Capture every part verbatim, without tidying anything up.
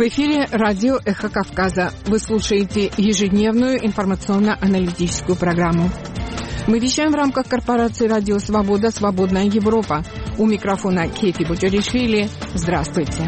В эфире радио «Эхо Кавказа». Вы слушаете ежедневную информационно-аналитическую программу. Мы вещаем в рамках корпорации «Радио Свобода. Свободная Европа». У микрофона Кефи Бутеришвили. Здравствуйте.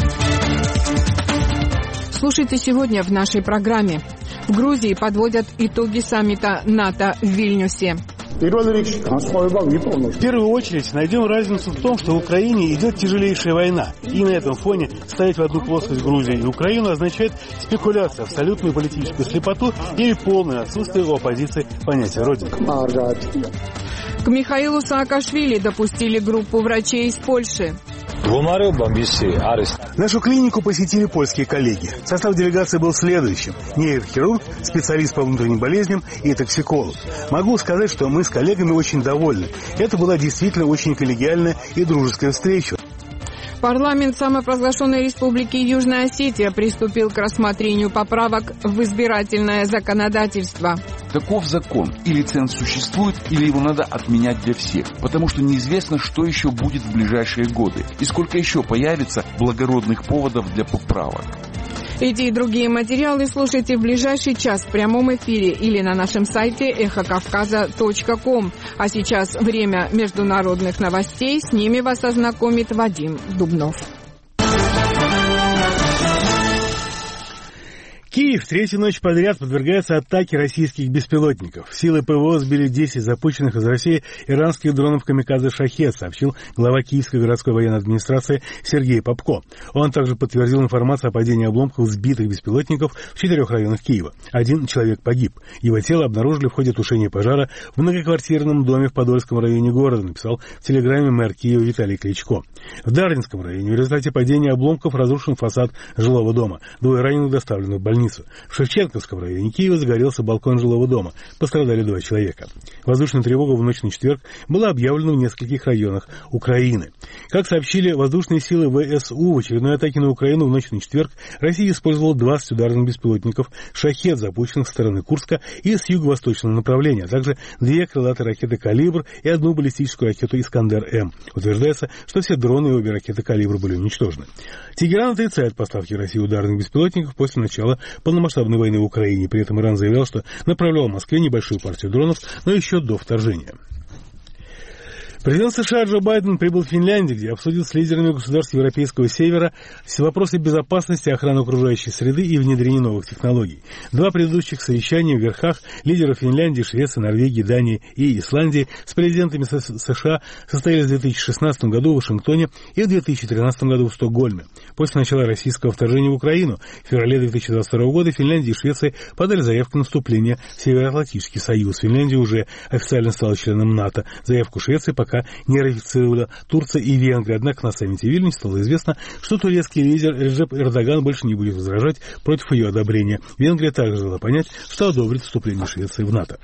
Слушайте сегодня в нашей программе. В Грузии подводят итоги саммита НАТО в Вильнюсе. В первую очередь найдем разницу в том, что в Украине идет тяжелейшая война. И на этом фоне ставить в одну плоскость Грузию и Украину означает спекуляцию, абсолютную политическую слепоту или полное отсутствие у оппозиции понятия «родина». К Михаилу Саакашвили допустили группу врачей из Польши. Нашу клинику посетили польские коллеги. Состав делегации был следующим. Нейрохирург, специалист по внутренним болезням и токсиколог. Могу сказать, что мы с коллегами очень довольны. Это была действительно очень коллегиальная и дружеская встреча. Парламент самопровозглашенной республики Южная Осетия приступил к рассмотрению поправок в избирательное законодательство. Таков закон. Или ценз существует, или его надо отменять для всех. Потому что неизвестно, что еще будет в ближайшие годы. И сколько еще появится благородных поводов для поправок. Эти и другие материалы слушайте в ближайший час в прямом эфире или на нашем сайте эхо кавказа точка ком. А сейчас время международных новостей. С ними вас ознакомит Вадим Дубнов. Киев третью ночь подряд подвергается атаке российских беспилотников. Силы ПВО сбили десять запущенных из России иранских дронов «Камикадзе Шахед», сообщил глава Киевской городской военной администрации Сергей Попко. Он также подтвердил информацию о падении обломков сбитых беспилотников в четырех районах Киева. Один человек погиб. Его тело обнаружили в ходе тушения пожара в многоквартирном доме в Подольском районе города, написал в телеграме мэр Киева Виталий Кличко. В Дарвинском районе в результате падения обломков разрушен фасад жилого дома. Двое раненых доставлены в больницу. В Шевченковском районе Киева загорелся балкон жилого дома. Пострадали два человека. Воздушная тревога в ночь на четверг была объявлена в нескольких районах Украины. Как сообщили воздушные силы ВСУ, в очередной атаке на Украину в ночь на четверг Россия использовала двадцать ударных беспилотников «Шахед», запущенных со стороны Курска и с юго-восточного направления, а также две крылатые ракеты «Калибр» и одну баллистическую ракету «Искандер-М». Утверждается, что все дроны и обе ракеты «Калибр» были уничтожены. Тегеран отрицает поставки России ударных беспилотников после начала полномасштабной войны в Украине. При этом Иран заявлял, что направлял в Москве небольшую партию дронов, но еще до вторжения. Президент США Джо Байден прибыл в Финляндию, где обсудил с лидерами государств Европейского Севера вопросы безопасности, охраны окружающей среды и внедрения новых технологий. Два предыдущих совещания в верхах лидеров Финляндии, Швеции, Норвегии, Дании и Исландии с президентами США состоялись в две тысячи шестнадцатом году в Вашингтоне и в две тысячи тринадцатом году в Стокгольме. После начала российского вторжения в Украину в феврале две тысячи двадцать второго года Финляндия и Швеция подали заявку на вступление в Североатлантический союз. Финляндия уже официально стала членом НАТО. Заявку Швеции пока не ратифицировала Турция и Венгрия. Однако на саммите в Вильнюсе стало известно, что турецкий лидер Реджеп Эрдоган больше не будет возражать против ее одобрения. Венгрия также дала понять, что одобрит вступление Швеции в НАТО.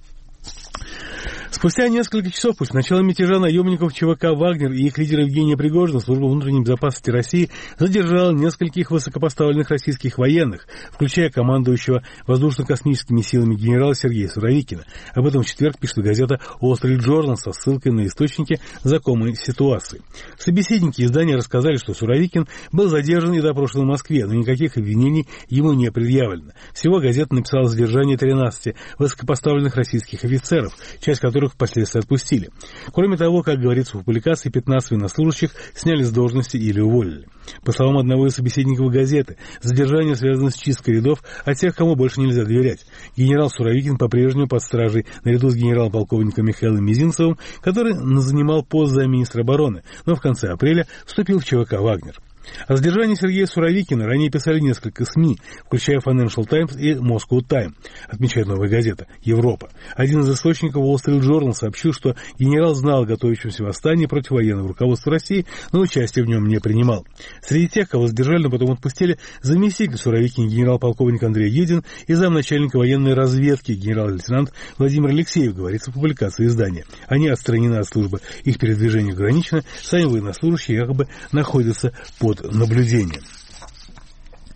Спустя несколько часов после начала мятежа наемников ЧВК «Вагнер» и их лидера Евгения Пригожина служба внутренней безопасности России задержала нескольких высокопоставленных российских военных, включая командующего воздушно-космическими силами генерала Сергея Суровикина. Об этом в четверг пишет газета Wall Street Journal со ссылкой на источники знакомой ситуации. Собеседники издания рассказали, что Суровикин был задержан и допрошен в Москве, но никаких обвинений ему не предъявлено. Всего газета написала задержание тринадцати высокопоставленных российских офицеров, часть которых впоследствии отпустили. Кроме того, как говорится в публикации, пятнадцать военнослужащих сняли с должности или уволили. По словам одного из собеседников газеты, задержание связано с чисткой рядов от тех, кому больше нельзя доверять. Генерал Суровикин по-прежнему под стражей наряду с генерал-полковником Михаилом Мизинцевым, который занимал пост замминистра обороны, но в конце апреля вступил в ЧВК «Вагнер». О задержании Сергея Суровикина ранее писали несколько СМИ, включая Financial Times и Moscow Times, отмечает новая газета «Европа». Один из источников Wall Street Journal сообщил, что генерал знал о готовящемся восстании против военного руководства России, но участия в нем не принимал. Среди тех, кого задержали, но потом отпустили, заместитель Суровикина генерал-полковник Андрей Юдин и замначальника военной разведки генерал-лейтенант Владимир Алексеев, говорится в публикации издания. Они отстранены от службы, их передвижение ограничено, сами военнослужащие якобы находятся под наблюдением.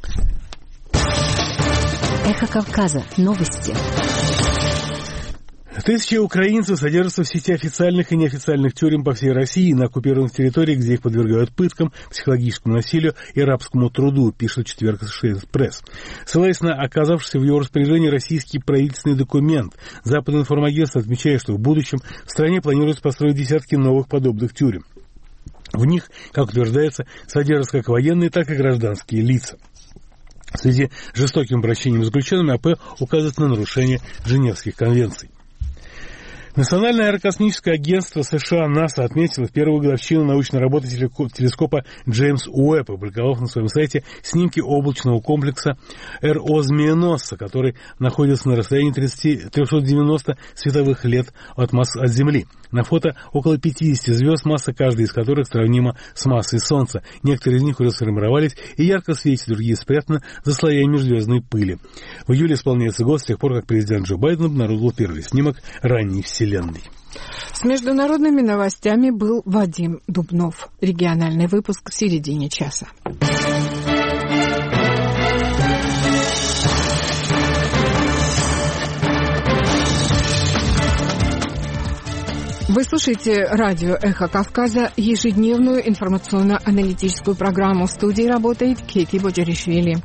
Эхо Кавказа. Новости. Тысячи украинцев содержатся в сети официальных и неофициальных тюрем по всей России на оккупированных территориях, где их подвергают пыткам, психологическому насилию и рабскому труду, пишет в четверг Associated Press. Ссылаясь на оказавшийся в его распоряжении российский правительственный документ, Западное информагентство отмечает, что в будущем в стране планируется построить десятки новых подобных тюрем. В них, как утверждается, содержатся как военные, так и гражданские лица. В связи с жестоким обращением с заключенными АП указывает на нарушение Женевских конвенций. Национальное аэрокосмическое агентство США НАСА отметило первую годовщину научной работы телескопа Джеймс Уэбб, опубликовав на своем сайте снимки облачного комплекса эр о Змееносца, который находится на расстоянии триста девяносто световых лет от, масс... от Земли. На фото около пятьдесят звезд, масса каждой из которых сравнима с массой Солнца. Некоторые из них уже сформировались и ярко светят, другие спрятаны за слоями межзвездной пыли. В июле исполняется год с тех пор, как президент Джо Байден обнародовал первый снимок ранней Вселенной. С международными новостями был Вадим Дубнов. Региональный выпуск в середине часа. Вы слушаете радио «Эхо Кавказа», ежедневную информационно-аналитическую программу. В студии работает Кейти Боджаришвили.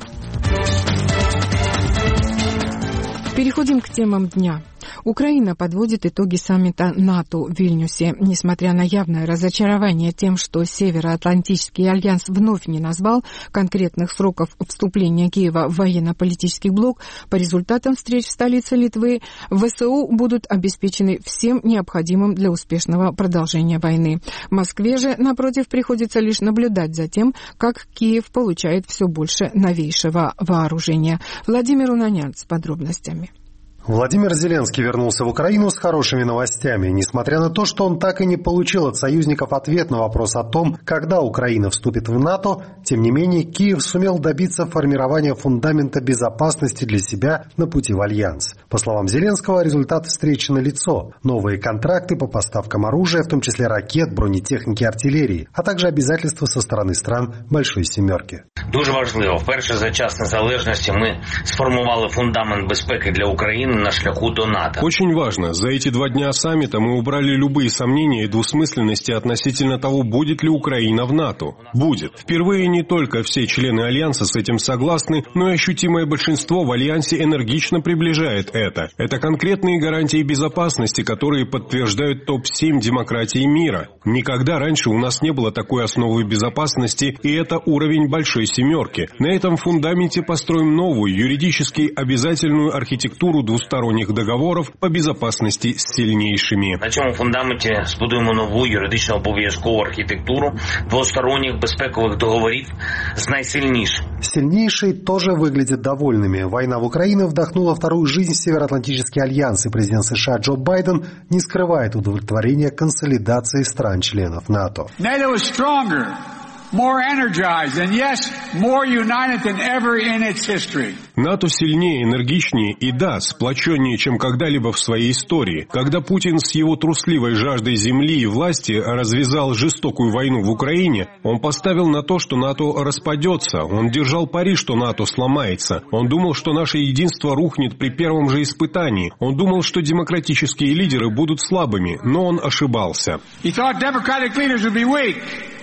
Переходим к темам дня. Украина подводит итоги саммита НАТО в Вильнюсе. Несмотря на явное разочарование тем, что Североатлантический альянс вновь не назвал конкретных сроков вступления Киева в военно-политический блок, по результатам встреч в столице Литвы ВСУ будут обеспечены всем необходимым для успешного продолжения войны. В Москве же, напротив, приходится лишь наблюдать за тем, как Киев получает все больше новейшего вооружения. Владимир Унанян с подробностями. Владимир Зеленский вернулся в Украину с хорошими новостями. Несмотря на то, что он так и не получил от союзников ответ на вопрос о том, когда Украина вступит в НАТО, тем не менее Киев сумел добиться формирования фундамента безопасности для себя на пути в Альянс. По словам Зеленского, результат встречи налицо. Новые контракты по поставкам оружия, в том числе ракет, бронетехники и артиллерии, а также обязательства со стороны стран Большой Сімерки. Дуже важливо. Вперше за час незалежності ми сформували фундамент безпеки для України на шляху до НАТО. Очень важно. За эти два дня саммита мы убрали любые сомнения и двусмысленности относительно того, будет ли Украина в НАТО. Будет. Впервые не только все члены Альянса с этим согласны, но и ощутимое большинство в Альянсе энергично приближает это. Это конкретные гарантии безопасности, которые подтверждают топ семь демократий мира. Никогда раньше у нас не было такой основы безопасности, и это уровень Большой Семерки. На этом фундаменте построим новую, юридически обязательную архитектуру двусторонних договоров по безопасности с сильнейшими. На цьому фундаменті збудуємо нову юридично обов'язкову архітектуру двусторонних безпекових договорів с найсильнейшим. Сильнейшие тоже выглядят довольными. Война в Украине вдохнула вторую жизнь в Североатлантический альянс, и президент США Джо Байден не скрывает удовлетворения консолидацией стран-членов НАТО. NATO is stronger, more energized, and yes, more united than ever in its history. НАТО сильнее, энергичнее и, да, сплоченнее, чем когда-либо в своей истории. Когда Путин с его трусливой жаждой земли и власти развязал жестокую войну в Украине, он поставил на то, что НАТО распадется. Он держал пари, что НАТО сломается. Он думал, что наше единство рухнет при первом же испытании. Он думал, что демократические лидеры будут слабыми, но он ошибался. He thought democratic leaders would be weak,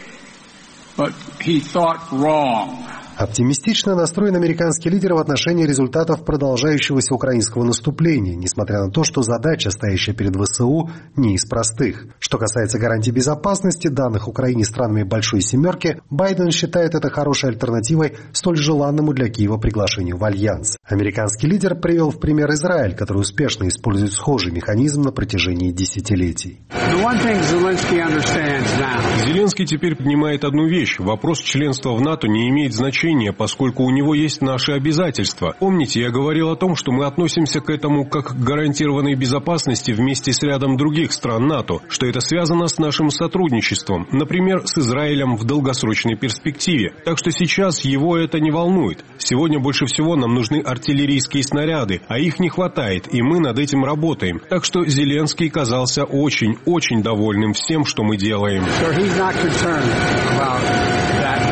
but he thought wrong. Оптимистично настроен американский лидер в отношении результатов продолжающегося украинского наступления, несмотря на то, что задача, стоящая перед ВСУ, не из простых. Что касается гарантий безопасности, данных Украине странами Большой Семерки, Байден считает это хорошей альтернативой столь желанному для Киева приглашению в Альянс. Американский лидер привел в пример Израиль, который успешно использует схожий механизм на протяжении десятилетий. Зеленский теперь понимает одну вещь. Вопрос членства в НАТО не имеет значения, поскольку у него есть наши обязательства. Помните, я говорил о том, что мы относимся к этому как к гарантированной безопасности вместе с рядом других стран НАТО, что это связано с нашим сотрудничеством, например, с Израилем в долгосрочной перспективе. Так что сейчас его это не волнует. Сегодня больше всего нам нужны артиллерийские снаряды, а их не хватает, и мы над этим работаем. Так что Зеленский казался очень-очень довольным всем, что мы делаем.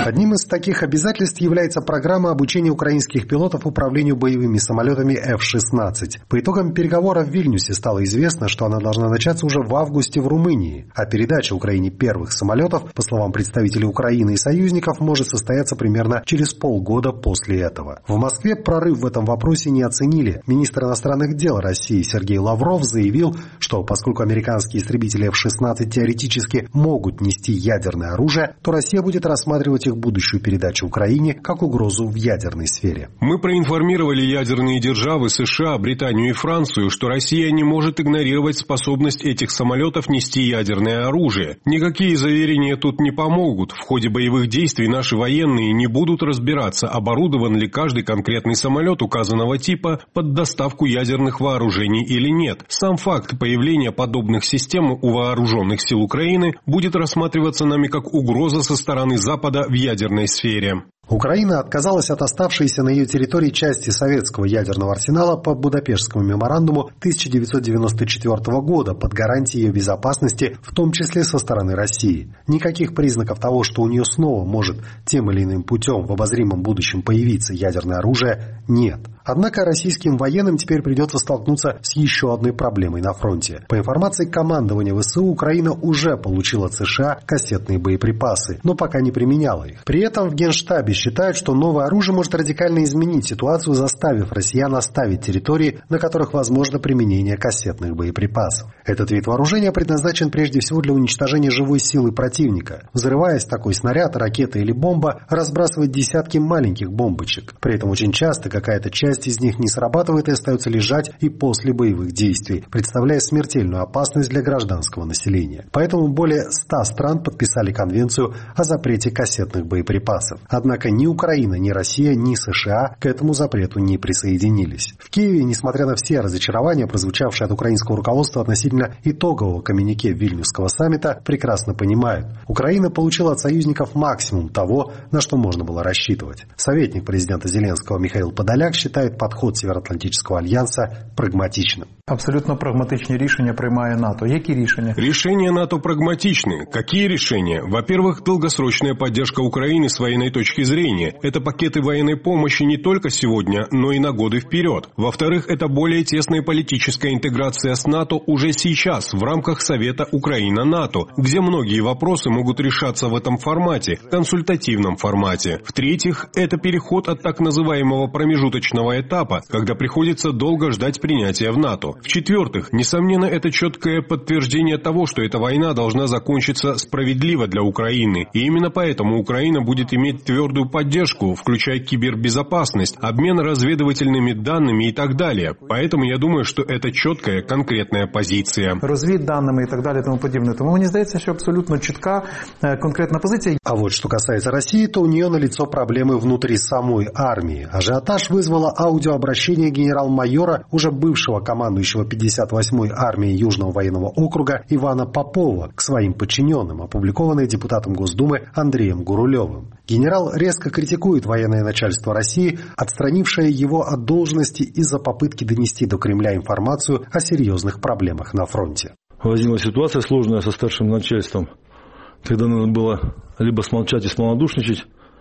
Одним из таких обязательств является программа обучения украинских пилотов управлению боевыми самолетами эф шестнадцать. По итогам переговоров в Вильнюсе стало известно, что она должна начаться уже в августе в Румынии, а передача Украине первых самолетов, по словам представителей Украины и союзников, может состояться примерно через полгода после этого. В Москве прорыв в этом вопросе не оценили. Министр иностранных дел России Сергей Лавров заявил, что поскольку американские истребители эф шестнадцать теоретически могут нести ядерное оружие, то Россия будет рассматривать их будущую передачу Украине как угрозу в ядерной сфере. Мы проинформировали ядерные державы США, Британию и Францию, что Россия не может игнорировать способность этих самолетов нести ядерное оружие. Никакие заверения тут не помогут. В ходе боевых действий наши военные не будут разбираться, оборудован ли каждый конкретный самолет указанного типа под доставку ядерных вооружений или нет. Сам факт появления подобных систем у вооруженных сил Украины будет рассматриваться нами как угроза со стороны Запада в ядерной сфере. Украина отказалась от оставшейся на ее территории части советского ядерного арсенала по Будапештскому меморандуму тысяча девятьсот девяносто четвёртого года под гарантией ее безопасности, в том числе со стороны России. Никаких признаков того, что у нее снова может тем или иным путем в обозримом будущем появиться ядерное оружие, нет. Однако российским военным теперь придется столкнуться с еще одной проблемой на фронте. По информации командования ВСУ, Украина уже получила от США кассетные боеприпасы, но пока не применяла их. При этом в Генштабе считают, что новое оружие может радикально изменить ситуацию, заставив россиян оставить территории, на которых возможно применение кассетных боеприпасов. Этот вид вооружения предназначен прежде всего для уничтожения живой силы противника. Взрываясь, такой снаряд, ракета или бомба разбрасывает десятки маленьких бомбочек. При этом очень часто какая-то часть из них не срабатывает и остается лежать и после боевых действий, представляя смертельную опасность для гражданского населения. Поэтому более ста стран подписали конвенцию о запрете кассетных боеприпасов. Однако ни Украина, ни Россия, ни США к этому запрету не присоединились. В Киеве, несмотря на все разочарования, прозвучавшие от украинского руководства относительно итогового коммюнике Вильнюсского саммита, прекрасно понимают: Украина получила от союзников максимум того, на что можно было рассчитывать. Советник президента Зеленского Михаил Подоляк считает подход Североатлантического альянса прагматичным. Абсолютно прагматичні рішення приймає НАТО. Які рішення? Решения НАТО прагматичны. Какие решения? Во-первых, долгосрочная поддержка Украины с военной точки зрения. Это пакеты военной помощи не только сегодня, но и на годы вперед. Во-вторых, это более тесная политическая интеграция с НАТО уже сейчас в рамках Совета Украина-НАТО, где многие вопросы могут решаться в этом формате, консультативном формате. В-третьих, это переход от так называемого промежуточного этапа, когда приходится долго ждать принятия в НАТО. В-четвертых, несомненно, это четкое подтверждение того, что эта война должна закончиться справедливо для Украины. И именно поэтому Украина будет иметь твердую поддержку, включая кибербезопасность, обмен разведывательными данными и так далее. Поэтому я думаю, что это четкая, конкретная позиция. Розвідданими и так далее и тому подобное. Тому мені здається, що абсолютно чітка, конкретна позиция. А вот что касается России, то у нее налицо проблемы внутри самой армии. Ажиотаж вызвало аудиообращение генерал-майора, уже бывшего командующего пятьдесят восьмой армии Южного военного округа Ивана Попова к своим подчиненным, опубликованное депутатом Госдумы Андреем Гурулевым. Генерал резко критикует военное начальство России, отстранившее его от должности из-за попытки донести до Кремля информацию о серьезных проблемах на фронте. Возникла ситуация сложная со старшим начальством, когда надо было либо смолчать и смолодушничать,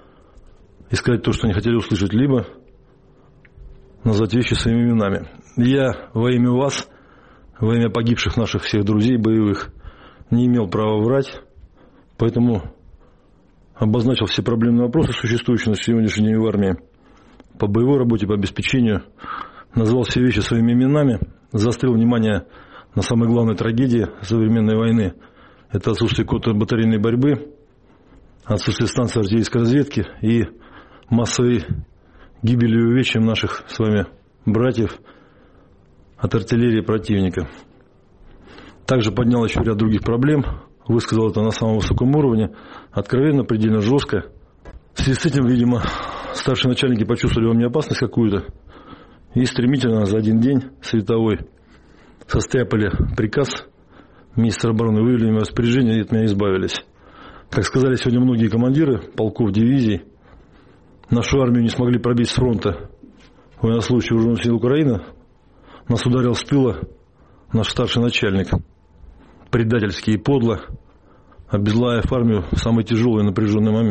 и сказать то, что они хотели услышать, либо назвать вещи своими именами. Я во имя вас, во имя погибших наших всех друзей боевых, не имел права врать, поэтому обозначил все проблемные вопросы, существующие на сегодняшний день в армии, по боевой работе, по обеспечению, назвал все вещи своими именами, заострил внимание на самой главной трагедии современной войны. Это отсутствие контрбатарейной борьбы, отсутствие станции артиллерийской разведки и массовой гибели и увечьям наших с вами братьев от артиллерии противника. Также поднял еще ряд других проблем, высказал это на самом высоком уровне, откровенно, предельно жестко. В связи с этим, видимо, старшие начальники почувствовали во мне опасность какую-то и стремительно за один день световой состряпали приказ министра обороны, вывели мне распоряжение и от меня избавились. Как сказали сегодня многие командиры полков, дивизий, нашу армию не смогли пробить с фронта военнослужащие вооруженных сил Украины. Нас ударил с тыла наш старший начальник, предательски и подло, обезглавив армию в самый тяжелый и напряженный момент.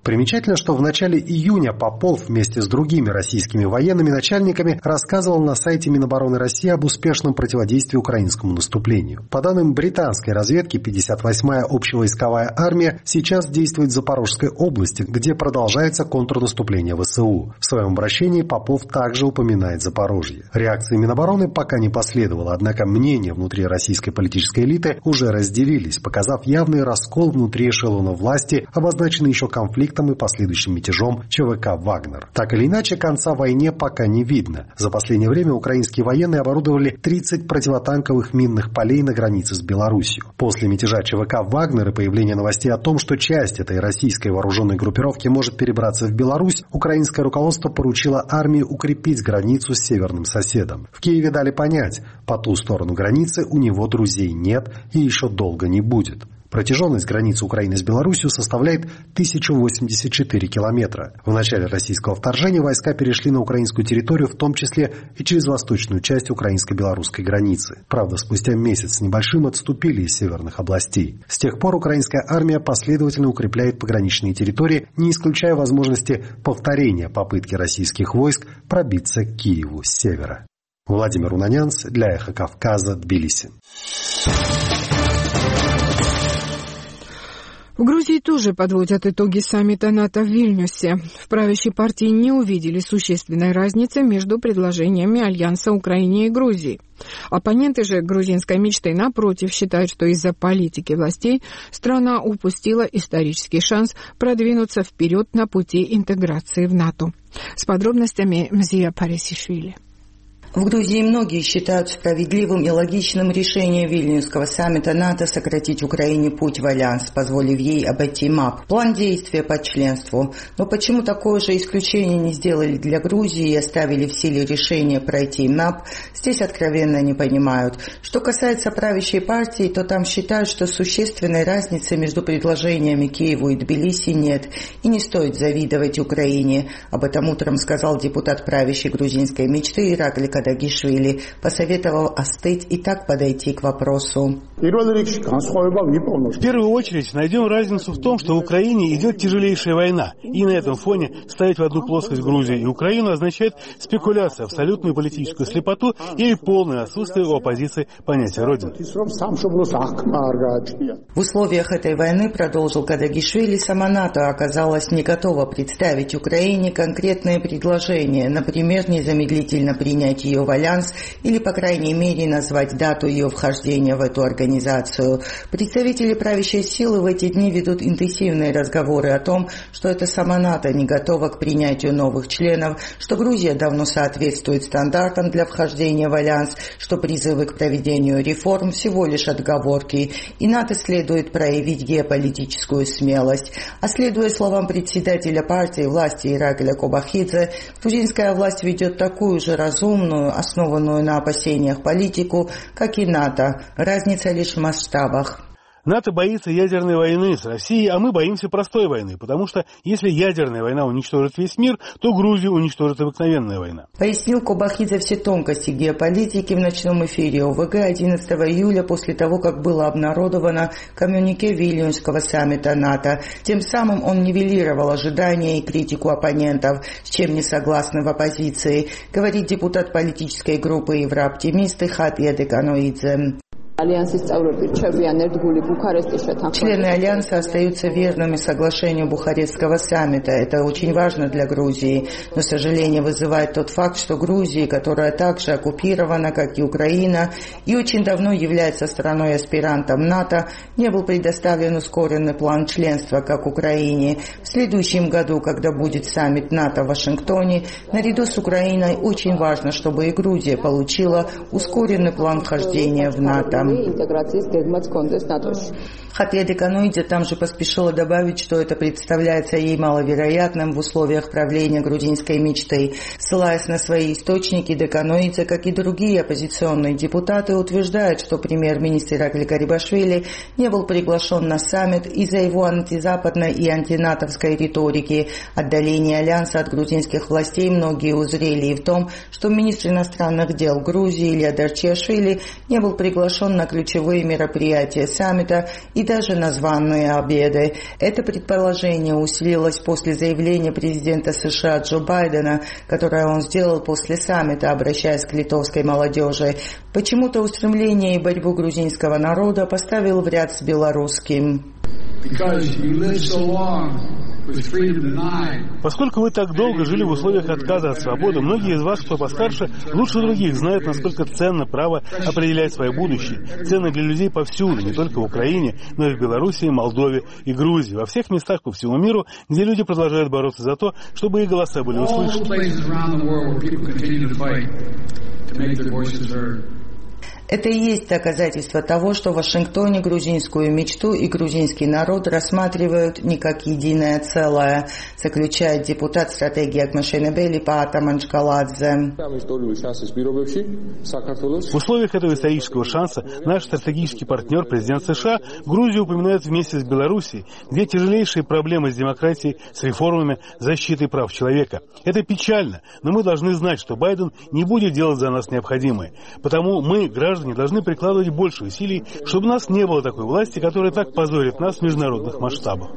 Примечательно, что в начале июня Попов вместе с другими российскими военными начальниками рассказывал на сайте Минобороны России об успешном противодействии украинскому наступлению. По данным британской разведки, пятьдесят восьмая общевойсковая армия сейчас действует в Запорожской области, где продолжается контрнаступление ВСУ. В своем обращении Попов также упоминает Запорожье. Реакции Минобороны пока не последовало, однако мнения внутри российской политической элиты уже разделились, показав явный раскол внутри эшелона власти, обозначенный еще конфликтом и последующим мятежом ЧВК «Вагнер». Так или иначе, конца войне пока не видно. За последнее время украинские военные оборудовали тридцать противотанковых минных полей на границе с Беларусью. После мятежа ЧВК «Вагнер» и появления новостей о том, что часть этой российской вооруженной группировки может перебраться в Беларусь, украинское руководство поручило армии укрепить границу с северным соседом. В Киеве дали понять, по ту сторону границы у него друзей нет и еще долго не будет. Протяженность границы Украины с Беларусью составляет тысяча восемьдесят четыре километра. В начале российского вторжения войска перешли на украинскую территорию, в том числе и через восточную часть украинско-белорусской границы. Правда, спустя месяц с небольшим отступили из северных областей. С тех пор украинская армия последовательно укрепляет пограничные территории, не исключая возможности повторения попытки российских войск пробиться к Киеву с севера. Владимир Унанянц для Эхо Кавказа, Тбилиси. В Грузии тоже подводят итоги саммита НАТО в Вильнюсе. В правящей партии не увидели существенной разницы между предложениями Альянса Украине и Грузии. Оппоненты же грузинской мечты, напротив, считают, что из-за политики властей страна упустила исторический шанс продвинуться вперед на пути интеграции в НАТО. С подробностями Мзия Парисишвили. В Грузии многие считают справедливым и логичным решение Вильнюсского саммита НАТО сократить Украине путь в альянс, позволив ей обойти МАП. План действия по членству. Но почему такое же исключение не сделали для Грузии и оставили в силе решение пройти МАП, здесь откровенно не понимают. Что касается правящей партии, то там считают, что существенной разницы между предложениями Киеву и Тбилиси нет, и не стоит завидовать Украине. Об этом утром сказал депутат правящей грузинской мечты Иракли Кадагишвили, посоветовал остыть и так подойти к вопросу. В первую очередь найдем разницу в том, что в Украине идет тяжелейшая война, и на этом фоне ставить в одну плоскость Грузию и Украину означает спекуляцию, абсолютную политическую слепоту и полное отсутствие у оппозиции понятия Родины. В условиях этой войны, продолжил Кадагишвили, сама НАТО оказалась не готова представить Украине конкретные предложения, например, незамедлительно принять ее в альянс или, по крайней мере, назвать дату ее вхождения в эту организацию. Представители правящей силы в эти дни ведут интенсивные разговоры о том, что это сама НАТО не готова к принятию новых членов, что Грузия давно соответствует стандартам для вхождения в альянс, что призывы к проведению реформ всего лишь отговорки, и НАТО следует проявить геополитическую смелость. А следуя словам председателя партии власти Иракля Кобахидзе, грузинская власть ведет такую же разумную, основанную на опасениях политику, как и НАТО. Разница лишь в масштабах. НАТО боится ядерной войны с Россией, а мы боимся простой войны, потому что если ядерная война уничтожит весь мир, то Грузию уничтожит обыкновенная война. Пояснил Кобахидзе все тонкости геополитики в ночном эфире ОВГ одиннадцатого июля после того, как было обнародовано коммюнике Вильнюсского саммита НАТО. Тем самым он нивелировал ожидания и критику оппонентов, с чем не согласны в оппозиции, говорит депутат политической группы Еврооптимисты Хатия Деканоидзе. Члены Альянса остаются верными соглашению Бухарестского саммита. Это очень важно для Грузии. Но сожаление вызывает тот факт, что Грузия, которая также оккупирована, как и Украина, и очень давно является страной-аспирантом НАТО, не был предоставлен ускоренный план членства, как Украине. В следующем году, когда будет саммит НАТО в Вашингтоне, наряду с Украиной очень важно, чтобы и Грузия получила ускоренный план вхождения в НАТО. Хатия Деканоидзе там же поспешила добавить, что это представляется ей маловероятным в условиях правления грузинской мечты. Ссылаясь на свои источники, Деканоидзе, как и другие оппозиционные депутаты, утверждают, что премьер-министр Иракли Гарибашвили не был приглашен на саммит из-за его антизападной и антинатовской риторики. Отдаление Альянса от грузинских властей многие узрели и в том, что министр иностранных дел Грузии Илья Дарчиашвили не был приглашен на ключевые мероприятия саммита и даже на званые обеды. Это предположение усилилось после заявления президента США Джо Байдена, которое он сделал после саммита, обращаясь к литовской молодежи. Почему-то устремление и борьбу грузинского народа поставил в ряд с белорусским. Поскольку вы так долго жили в условиях отказа от свободы, многие из вас, кто постарше, лучше других знают, насколько ценно право определять свое будущее. Ценно для людей повсюду, не только в Украине, но и в Белоруссии, Молдове и Грузии, во всех местах по всему миру, где люди продолжают бороться за то, чтобы их голоса были услышаны. Это и есть доказательство того, что в Вашингтоне грузинскую мечту и грузинский народ рассматривают не как единое целое, заключает депутат стратегии Акмашенебели Паата Манчкаладзе. В условиях этого исторического шанса наш стратегический партнер, президент США, Грузию упоминает вместе с Белоруссией, где тяжелейшие проблемы с демократией, с реформами, защитой прав человека. Это печально, но мы должны знать, что Байден не будет делать за нас необходимое. Потому мы, граждане, должны прикладывать больше усилий, чтобы у нас не было такой власти, которая так позорит нас в международных масштабах.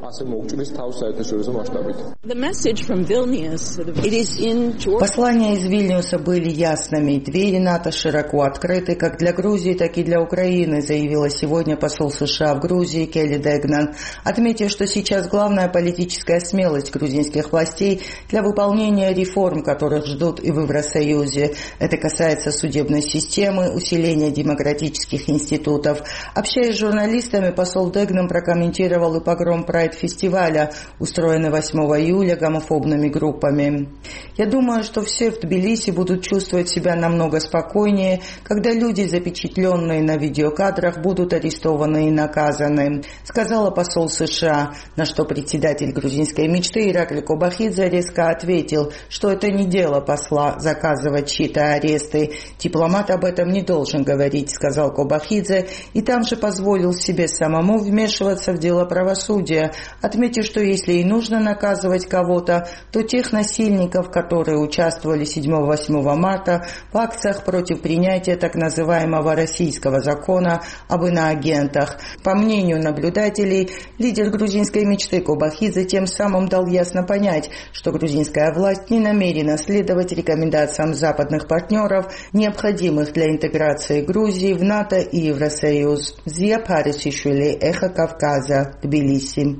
Послания из Вильнюса были ясными. Двери НАТО широко открыты как для Грузии, так и для Украины, заявила сегодня посол США в Грузии Келли Дегнан, отметив, что сейчас главная политическая смелость грузинских властей для выполнения реформ, которых ждут и в Евросоюзе. Это касается судебной системы, усиления демократических институтов. Общаясь с журналистами, посол Дегнан прокомментировал и погром Прайд-фестиваля, устроенный восьмого июля гомофобными группами. «Я думаю, что все в Тбилиси будут чувствовать себя намного спокойнее, когда люди, запечатленные на видеокадрах, будут арестованы и наказаны», сказала посол США, на что председатель грузинской мечты Ираклий Кобахидзе резко ответил, что это не дело посла заказывать чьи-то аресты. Дипломат об этом не должен говорить. Сказал Кобахидзе, и там же позволил себе самому вмешиваться в дело правосудия, отметив, что если и нужно наказывать кого-то, то тех насильников, которые участвовали седьмого-восьмого марта в акциях против принятия так называемого российского закона об иноагентах. По мнению наблюдателей, лидер грузинской мечты Кобахидзе тем самым дал ясно понять, что грузинская власть не намерена следовать рекомендациям западных партнеров, необходимых для интеграции Грузии в НАТО и Евросоюз. Зия Парисишвили, Эхо Кавказа, Тбилиси.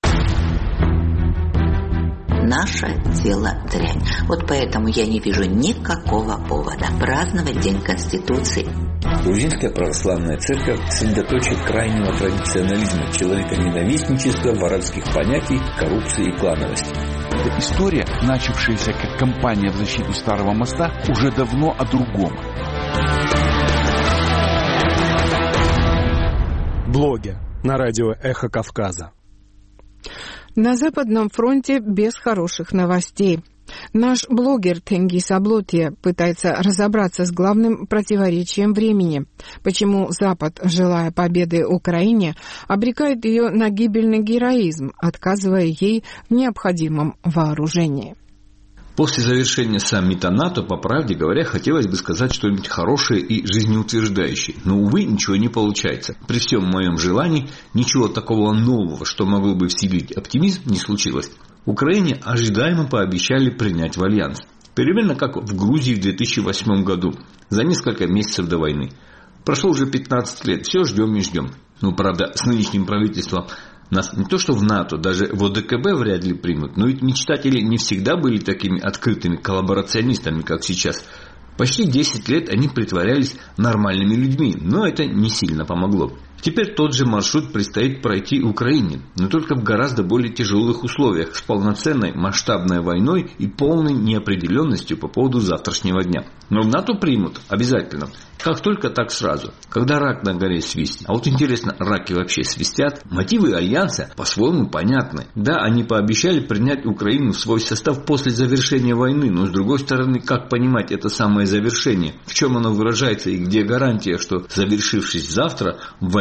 Наше дело дрянь. Вот поэтому я не вижу никакого повода праздновать День Конституции. Грузинская православная церковь сосредоточие крайнего традиционализма, человеконенавистничества, воровских понятий, коррупции и клановости. Эта история, начавшаяся как кампания в защиту Старого моста, уже давно о другом. Блогер на радио «Эхо Кавказа». На Западном фронте без хороших новостей. Наш блогер Тенгиз Аблотия пытается разобраться с главным противоречием времени. Почему Запад, желая победы Украине, обрекает ее на гибельный героизм, отказывая ей в необходимом вооружении. После завершения саммита НАТО, по правде говоря, хотелось бы сказать что-нибудь хорошее и жизнеутверждающее. Но, увы, ничего не получается. При всем моем желании, ничего такого нового, что могло бы вселить оптимизм, не случилось. Украине ожидаемо пообещали принять в альянс. Примерно как в Грузии в две тысячи восьмом году, за несколько месяцев до войны. Прошло уже пятнадцать лет, все ждем и ждем. Ну, правда, с нынешним правительством нас не то что в НАТО, даже в ОДКБ вряд ли примут, но ведь мечтатели не всегда были такими открытыми коллаборационистами, как сейчас. Почти десять лет они притворялись нормальными людьми, но это не сильно помогло. Теперь тот же маршрут предстоит пройти Украине, но только в гораздо более тяжелых условиях, с полноценной масштабной войной и полной неопределенностью по поводу завтрашнего дня. Но в НАТО примут обязательно. Как только, так сразу. Когда рак на горе свистит. А вот интересно, раки вообще свистят? Мотивы альянса по-своему понятны. Да, они пообещали принять Украину в свой состав после завершения войны, но с другой стороны, как понимать это самое завершение? В чем оно выражается и где гарантия, что, завершившись завтра, в войне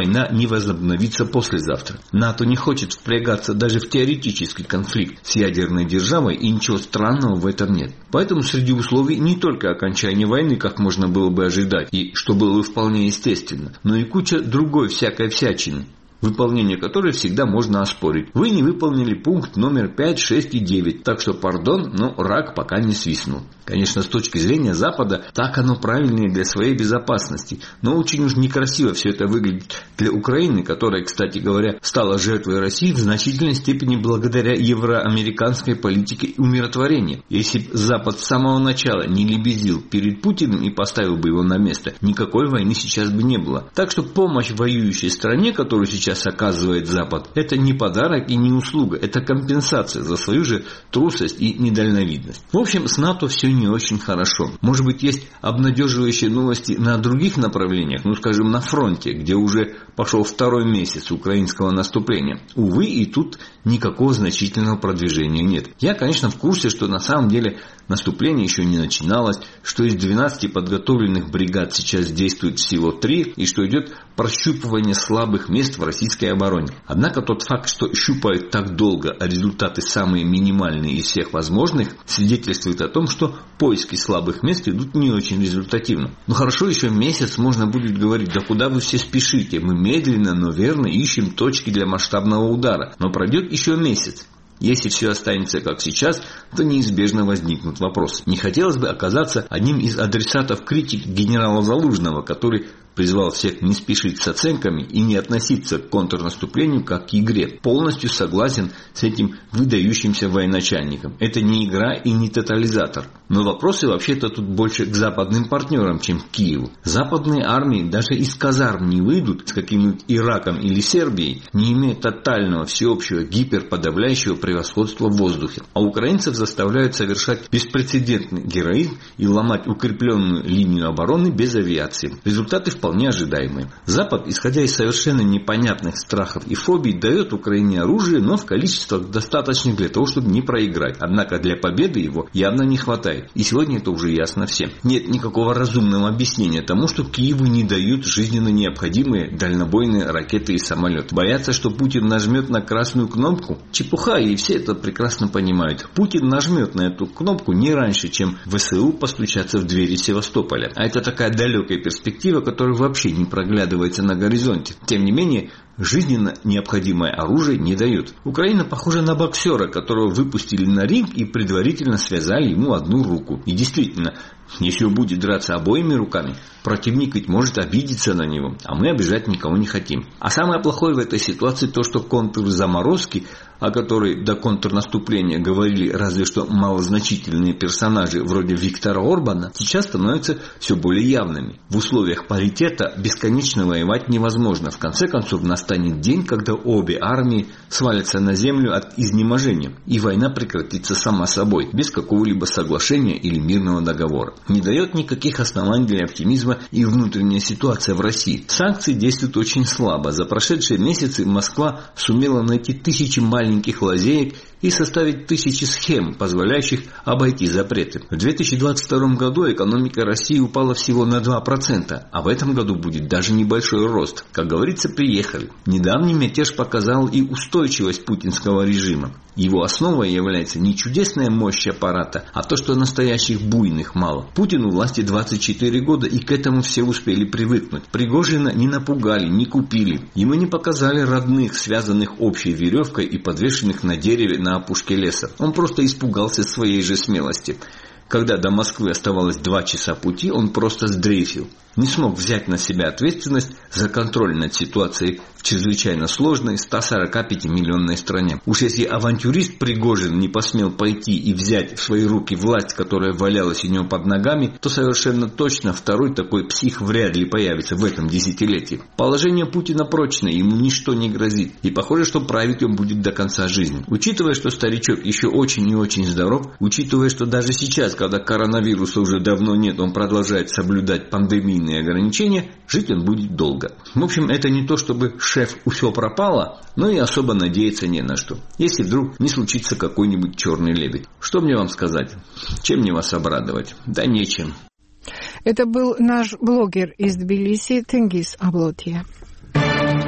война не возобновится послезавтра. НАТО не хочет впрягаться даже в теоретический конфликт с ядерной державой, и ничего странного в этом нет. Поэтому среди условий не только окончание войны, как можно было бы ожидать, и что было бы вполне естественно, но и куча другой всякой всячины, выполнение которой всегда можно оспорить. Вы не выполнили пункт номер пять, шесть и девять, так что, пардон, но рак пока не свистнул. Конечно, с точки зрения Запада, так оно правильнее для своей безопасности, но очень уж некрасиво все это выглядит для Украины, которая, кстати говоря, стала жертвой России в значительной степени благодаря евроамериканской политике умиротворения. Если бы Запад с самого начала не лебезил перед Путиным и поставил бы его на место, никакой войны сейчас бы не было. Так что помощь воюющей стране, которую сейчас оказывает Запад, это не подарок и не услуга, это компенсация за свою же трусость и недальновидность. В общем, с НАТО все не очень хорошо. Может быть, есть обнадеживающие новости на других направлениях, ну, скажем, на фронте, где уже пошел второй месяц украинского наступления. Увы, и тут никакого значительного продвижения нет. Я, конечно, в курсе, что на самом деле наступление еще не начиналось, что из двенадцати подготовленных бригад сейчас действует всего три, и что идет прощупывание слабых мест в российской обороне. Однако тот факт, что щупают так долго, а результаты самые минимальные из всех возможных, свидетельствует о том, что поиски слабых мест идут не очень результативно. Но хорошо, еще месяц можно будет говорить: да куда вы все спешите, мы медленно, но верно ищем точки для масштабного удара. Но пройдет еще месяц. Если все останется как сейчас, то неизбежно возникнут вопросы. Не хотелось бы оказаться одним из адресатов критики генерала Залужного, который призвал всех не спешить с оценками и не относиться к контрнаступлению как к игре. Полностью согласен с этим выдающимся военачальником. Это не игра и не тотализатор. Но вопросы вообще-то тут больше к западным партнерам, чем к Киеву. Западные армии даже из казарм не выйдут с каким-нибудь Ираком или Сербией, не имея тотального всеобщего гиперподавляющего превосходства в воздухе. А украинцев заставляют совершать беспрецедентный героизм и ломать укрепленную линию обороны без авиации. Результаты вполне ожидаемые. Запад, исходя из совершенно непонятных страхов и фобий, дает Украине оружие, но в количествах достаточных для того, чтобы не проиграть. Однако для победы его явно не хватает. И сегодня это уже ясно всем. Нет никакого разумного объяснения тому, что Киеву не дают жизненно необходимые дальнобойные ракеты и самолеты. Боятся, что Путин нажмет на красную кнопку? Чепуха, и все это прекрасно понимают. Путин нажмет на эту кнопку не раньше, чем ВСУ постучатся в двери Севастополя. А это такая далекая перспектива, которая вообще не проглядывается на горизонте. Тем не менее, жизненно необходимое оружие не дают. Украина похожа на боксера, которого выпустили на ринг и предварительно связали ему одну руку. И действительно, если он будет драться обоими руками, противник ведь может обидеться на него, а мы обижать никого не хотим. А самое плохое в этой ситуации то, что контрзаморозки, о которой до контрнаступления говорили разве что малозначительные персонажи вроде Виктора Орбана, сейчас становятся все более явными. В условиях паритета бесконечно воевать невозможно. В конце концов настанет день, когда обе армии свалятся на землю от изнеможения, и война прекратится сама собой, без какого-либо соглашения или мирного договора. Не дает никаких оснований для оптимизма и внутренняя ситуация в России. Санкции действуют очень слабо. За прошедшие месяцы Москва сумела найти тысячи маленьких лазеек и составить тысячи схем, позволяющих обойти запреты. В две тысячи двадцать втором году экономика России упала всего на два процента, а в этом году будет даже небольшой рост. Как говорится, приехали. Недавний мятеж показал и устойчивость путинского режима. Его основой является не чудесная мощь аппарата, а то, что настоящих буйных мало. Путину власти двадцать четыре года, и к этому все успели привыкнуть. Пригожина не напугали, не купили. Ему не показали родных, связанных общей веревкой и подвешенных на дереве на опушке леса. Он просто испугался своей же смелости. Когда до Москвы оставалось два часа пути, он просто сдрейфил. Не смог взять на себя ответственность за контроль над ситуацией в чрезвычайно сложной ста сорока пяти миллионной стране. Уж если авантюрист Пригожин не посмел пойти и взять в свои руки власть, которая валялась у него под ногами, то совершенно точно второй такой псих вряд ли появится в этом десятилетии. Положение Путина прочное, ему ничто не грозит. И похоже, что править он будет до конца жизни. Учитывая, что старичок еще очень и очень здоров, учитывая, что даже сейчас, когда коронавируса уже давно нет, он продолжает соблюдать пандемийные ограничения, жить он будет долго. В общем, это не то, чтобы шеф все пропало, но и особо надеяться не на что. Если вдруг не случится какой-нибудь черный лебедь. Что мне вам сказать? Чем мне вас обрадовать? Да нечем. Это был наш блогер из Тбилиси Тенгиз Аблотья.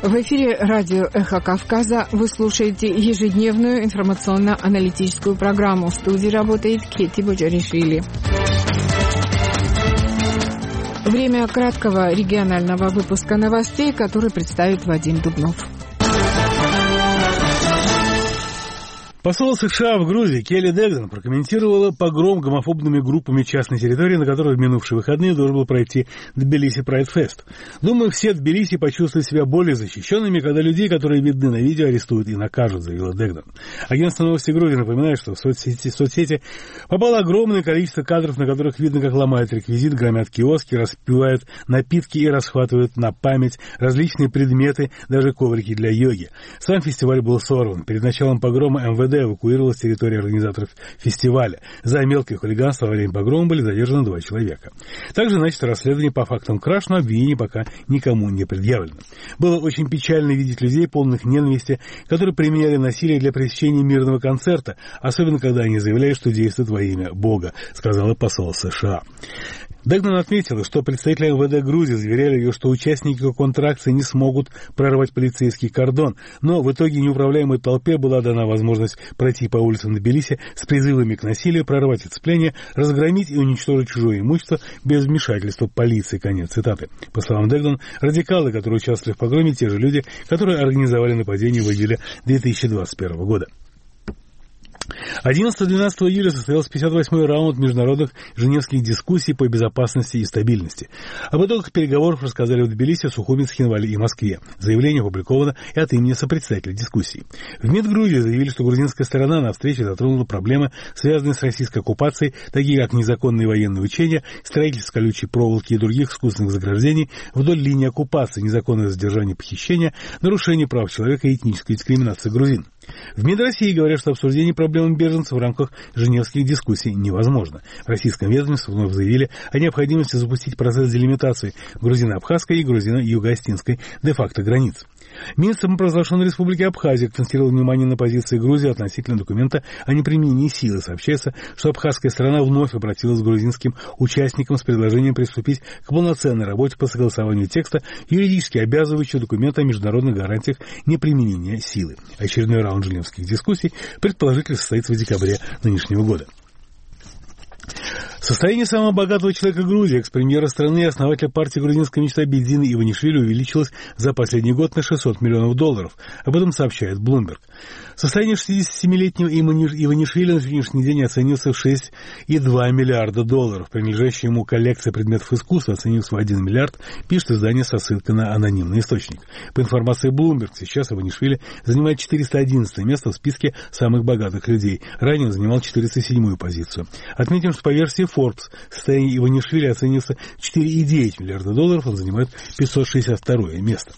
В эфире радио «Эхо Кавказа» вы слушаете ежедневную информационно-аналитическую программу. В студии работает Кетти Боджаришвили. Время краткого регионального выпуска новостей, который представит Вадим Дубнов. Посол США в Грузии Келли Дэгден прокомментировала погром гомофобными группами частной территории, на которой в минувшие выходные должен был пройти Тбилиси Прайд-фест. «Думаю, все в Тбилиси почувствуют себя более защищенными, когда людей, которые видны на видео, арестуют и накажут», — заявила Дэгден. Агентство «Новости Грузии» напоминает, что в соцсети, в соцсети попало огромное количество кадров, на которых видно, как ломают реквизит, громят киоски, распивают напитки и расхватывают на память различные предметы, даже коврики для йоги. Сам фестиваль был сорван. Перед началом погрома эм вэ дэ эвакуировалась с территории организаторов фестиваля. За мелкое хулиганство во время погрома были задержаны два человека. Также начато расследование по фактам краж, но обвинений пока никому не предъявлено. Было очень печально видеть людей, полных ненависти, которые применяли насилие для пресечения мирного концерта, особенно когда они заявляют, что действуют во имя Бога, сказала посол США. Дэгден отметила, что представители эм вэ дэ Грузии заверяли ее, что участники контракции не смогут прорвать полицейский кордон, но в итоге неуправляемой толпе была дана возможность пройти по улицам Тбилиси с призывами к насилию, прорвать оцепление, разгромить и уничтожить чужое имущество без вмешательства полиции. Конец цитаты. По словам Дэгден, радикалы, которые участвовали в погроме, те же люди, которые организовали нападение в июле две тысячи двадцать первого года. одиннадцатого-двенадцатого июля состоялся пятьдесят восьмой раунд международных женевских дискуссий по безопасности и стабильности. Об итогах переговоров рассказали в Тбилиси, Сухуми, Цхинвале и Москве. Заявление опубликовано и от имени сопредседателя дискуссий. В МИД Грузии заявили, что грузинская сторона на встрече затронула проблемы, связанные с российской оккупацией, такие как незаконные военные учения, строительство колючей проволоки и других искусственных заграждений вдоль линии оккупации, незаконное задержание, похищение, нарушение прав человека и этническая дискриминация грузин. В МИД России говорят, что обсуждение проблем беженцев в рамках женевских дискуссий невозможно. В российском ведомстве вновь заявили о необходимости запустить процесс делимитации грузино-абхазской и грузино-юго-остинской де-факто границ. Минск самопровозглашенной республики Абхазия акцентировал внимание на позиции Грузии относительно документа о неприменении силы. Сообщается, что абхазская сторона вновь обратилась к грузинским участникам с предложением приступить к полноценной работе по согласованию текста, юридически обязывающего документа о международных гарантиях неприменения силы. Очередной раунд женевских дискуссий предположительно состоится в декабре нынешнего года. Состояние самого богатого человека Грузии, экс-премьера страны и основателя партии «Грузинская мечта» Бедзины Иванишвили увеличилось за последний год на шестьсот миллионов долларов. Об этом сообщает Bloomberg. Состояние шестидесятисемилетнего Иванишвили на сегодняшний день оценился в шесть и два миллиарда долларов. Принадлежащая ему коллекция предметов искусства оценилась в один миллиард, пишет издание со ссылкой на анонимный источник. По информации Bloomberg, сейчас Иванишвили занимает четыреста одиннадцатое место в списке самых богатых людей. Ранее он занимал четыреста седьмую позицию. Отметим, что по версии Forbes состояние Иванишвили оценился в четыре и девять миллиарда долларов, он занимает пятьсот шестьдесят второе место.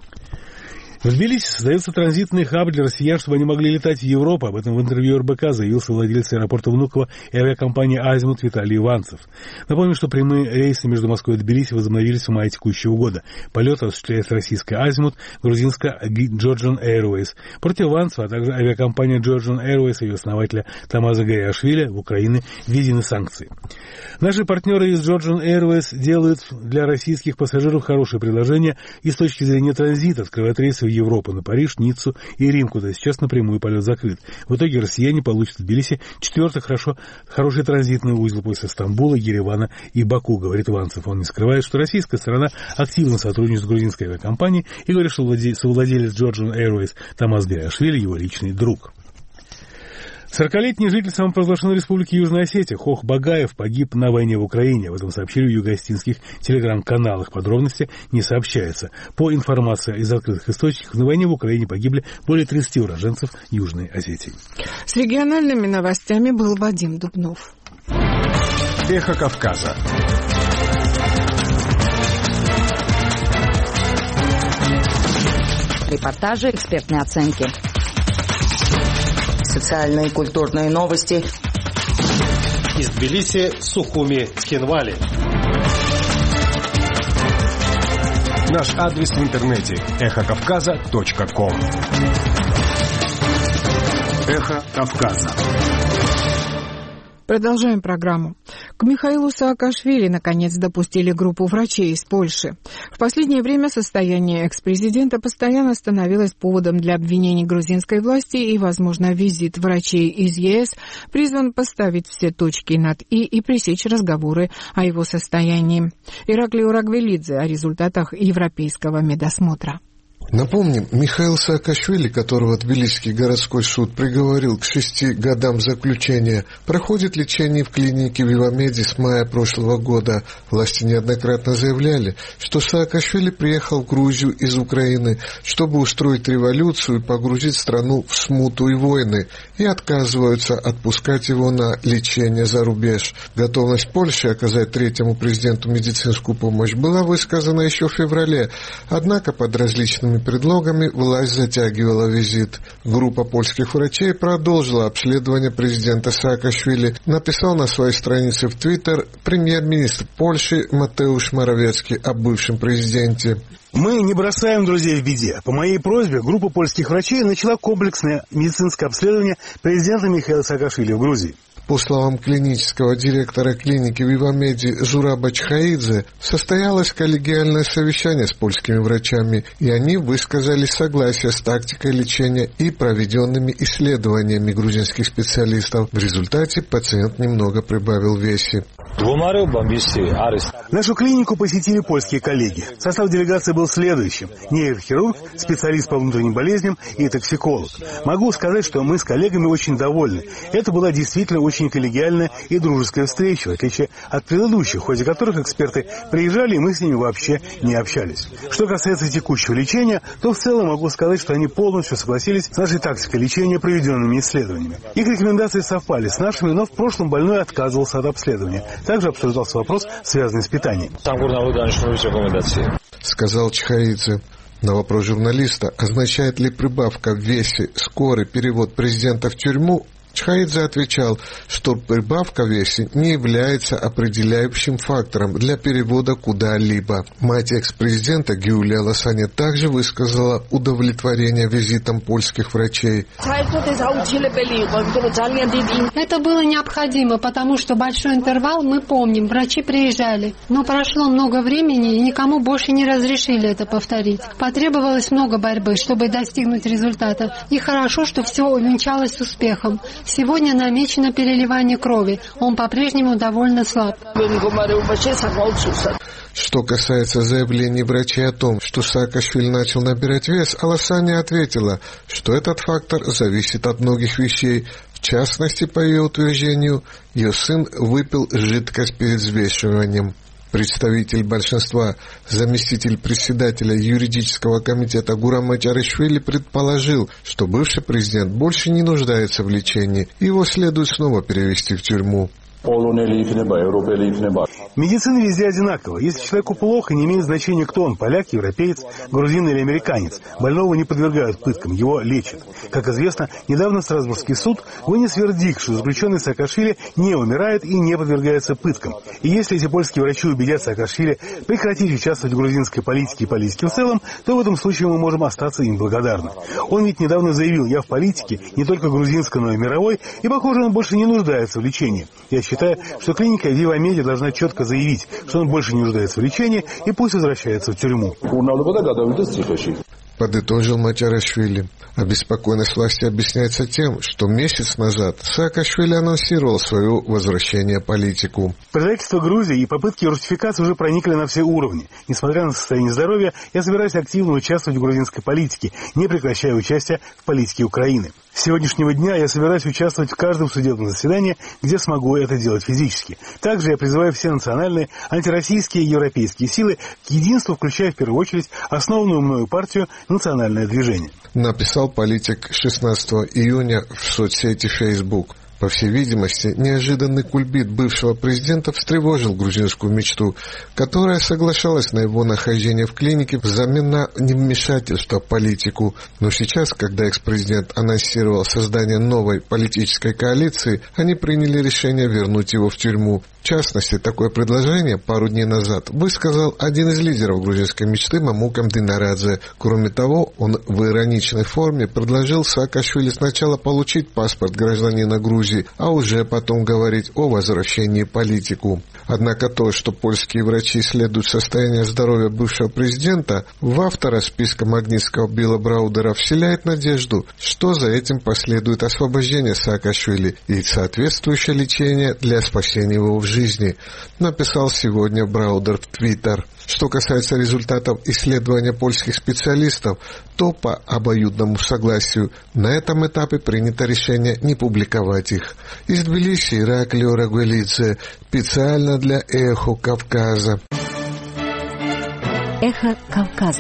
В Тбилиси создается транзитный хаб для россиян, чтобы они могли летать в Европу. Об этом в интервью эр бэ ка заявил владелец аэропорта Внуково и авиакомпании «Азимут» Виталий Иванцев. Напомню, что прямые рейсы между Москвой и Тбилиси возобновились в мае текущего года. Полеты осуществляет российская «Азимут», грузинская «Georgian Airways». Против Иванцева, а также авиакомпания «Georgian Airways» и ее основателя Тамаза Гариашвили в Украине введены санкции. Наши партнеры из Georgian Airways делают для российских пассажиров хорошее предложение и с точки зрения транзита открывают рейсы в Европу, на Париж, Ниццу и Рим, куда сейчас напрямую полет закрыт. В итоге россияне получат в Тбилиси четвертый хорошо, хороший транзитный узел после Стамбула, Еревана и Баку, говорит Иванцев. Он не скрывает, что российская сторона активно сотрудничает с грузинской авиакомпанией и говорит, что совладелец Georgian Airways Тамаз Гариашвили его личный друг. сорокалетний житель самопровозглашенной республики Южная Осетия Хох Багаев погиб на войне в Украине. Об этом сообщили в юго-остинских телеграм-каналах. Подробности не сообщаются. По информации из открытых источников, на войне в Украине погибли более тридцати уроженцев Южной Осетии. С региональными новостями был Вадим Дубнов. Эхо Кавказа. Репортажи, экспертные оценки. Социальные и культурные новости. Из Тбилиси, Сухуми, Цхинвали. Наш адрес в интернете эхо кавказа точка ком. Эхо Кавказа. Продолжаем программу. К Михаилу Саакашвили наконец допустили группу врачей из Польши. В последнее время состояние экс-президента постоянно становилось поводом для обвинений грузинской власти, и, возможно, визит врачей из ЕС призван поставить все точки над «и» и пресечь разговоры о его состоянии. Ираклий Урагвелидзе о результатах европейского медосмотра. Напомним, Михаил Саакашвили, которого Тбилисский городской суд приговорил к шести годам заключения, проходит лечение в клинике Вивамеди с мая прошлого года. Власти неоднократно заявляли, что Саакашвили приехал в Грузию из Украины, чтобы устроить революцию и погрузить страну в смуту и войны, и отказываются отпускать его на лечение за рубеж. Готовность Польши оказать третьему президенту медицинскую помощь была высказана еще в феврале, однако под различными предлогами власть затягивала визит. Группа польских врачей продолжила обследование президента Саакашвили, написал на своей странице в Твиттер премьер-министр Польши Матеуш Моровецкий о бывшем президенте. Мы не бросаем друзей в беде. По моей просьбе группа польских врачей начала комплексное медицинское обследование президента Михаила Саакашвили в Грузии. По словам клинического директора клиники Вивамеди Зураба Чхаидзе, состоялось коллегиальное совещание с польскими врачами, и они высказали согласие с тактикой лечения и проведенными исследованиями грузинских специалистов. В результате пациент немного прибавил в весе. Нашу клинику посетили польские коллеги. Состав делегации был следующим: нейрохирург, специалист по внутренним болезням и токсиколог. Могу сказать, что мы с коллегами очень довольны. Это была действительно очень коллегиальная и дружеская встреча, в отличие от предыдущих, в ходе которых эксперты приезжали, и мы с ними вообще не общались. Что касается текущего лечения, то в целом могу сказать, что они полностью согласились с нашей тактикой лечения, проведенными исследованиями. Их рекомендации совпали с нашими, но в прошлом больной отказывался от обследования. Также обсуждался вопрос, связанный с питанием. Сказал Чхаидзе. На вопрос журналиста, означает ли прибавка в весе скорый перевод президента в тюрьму, Чхаидзе отвечал, что прибавка в весе не является определяющим фактором для перевода куда-либо. Мать экс-президента Гиулия Ласаня также высказала удовлетворение визитом польских врачей. Это было необходимо, потому что большой интервал, мы помним, врачи приезжали. Но прошло много времени, и никому больше не разрешили это повторить. Потребовалось много борьбы, чтобы достигнуть результата. И хорошо, что все увенчалось успехом. Сегодня намечено переливание крови. Он по-прежнему довольно слаб. Что касается заявлений врачей о том, что Саакашвили начал набирать вес, Аласаня ответила, что этот фактор зависит от многих вещей. В частности, по ее утверждению, ее сын выпил жидкость перед взвешиванием. Представитель большинства, заместитель председателя юридического комитета Гурам Мачаришвили предположил, что бывший президент больше не нуждается в лечении, его следует снова перевести в тюрьму. Медицина везде одинакова. Если человеку плохо, не имеет значения, кто он, поляк, европеец, грузин или американец. Больного не подвергают пыткам, его лечат. Как известно, недавно Страсбургский суд вынес вердикт, что заключенный Саакашвили не умирает и не подвергается пыткам. И если эти польские врачи убедят Саакашвили прекратить участвовать в грузинской политике и политике в целом, то в этом случае мы можем остаться им благодарны. Он ведь недавно заявил, я в политике, не только грузинской, но и мировой, и, похоже, он больше не нуждается в лечении. Я считаю, что клиника Вивамеди должна четко заявить, что он больше не нуждается в лечении и пусть возвращается в тюрьму. Подытожил Мачаришвили. Обеспокоенность власти объясняется тем, что месяц назад Саакашвили анонсировал свое возвращение в политику. Правительство Грузии и попытки русификации уже проникли на все уровни. Несмотря на состояние здоровья, я собираюсь активно участвовать в грузинской политике, не прекращая участия в политике Украины. С сегодняшнего дня я собираюсь участвовать в каждом судебном заседании, где смогу это делать физически. Также я призываю все национальные, антироссийские и европейские силы к единству, включая в первую очередь основанную мною партию «Национальное движение». Написал политик шестнадцатого июня в соцсети Facebook. По всей видимости, неожиданный кульбит бывшего президента встревожил грузинскую мечту, которая соглашалась на его нахождение в клинике взамен на невмешательство в политику. Но сейчас, когда экс-президент анонсировал создание новой политической коалиции, они приняли решение вернуть его в тюрьму. В частности, такое предложение пару дней назад высказал один из лидеров грузинской мечты Мамукам Динарадзе. Кроме того, он в ироничной форме предложил Саакашвили сначала получить паспорт гражданина Грузии, люди, а уже потом говорить о возвращении в политику. Однако то, что польские врачи исследуют состояние здоровья бывшего президента, в автора списка Магнитского Билла Браудера вселяет надежду, что за этим последует освобождение Саакашвили и соответствующее лечение для спасения его в жизни, написал сегодня Браудер в Твиттер. Что касается результатов исследования польских специалистов, то по обоюдному согласию на этом этапе принято решение не публиковать их. Из Тбилиси Ираклио Рагуэлидзе, специально для «Эхо Кавказа». «Эхо Кавказа».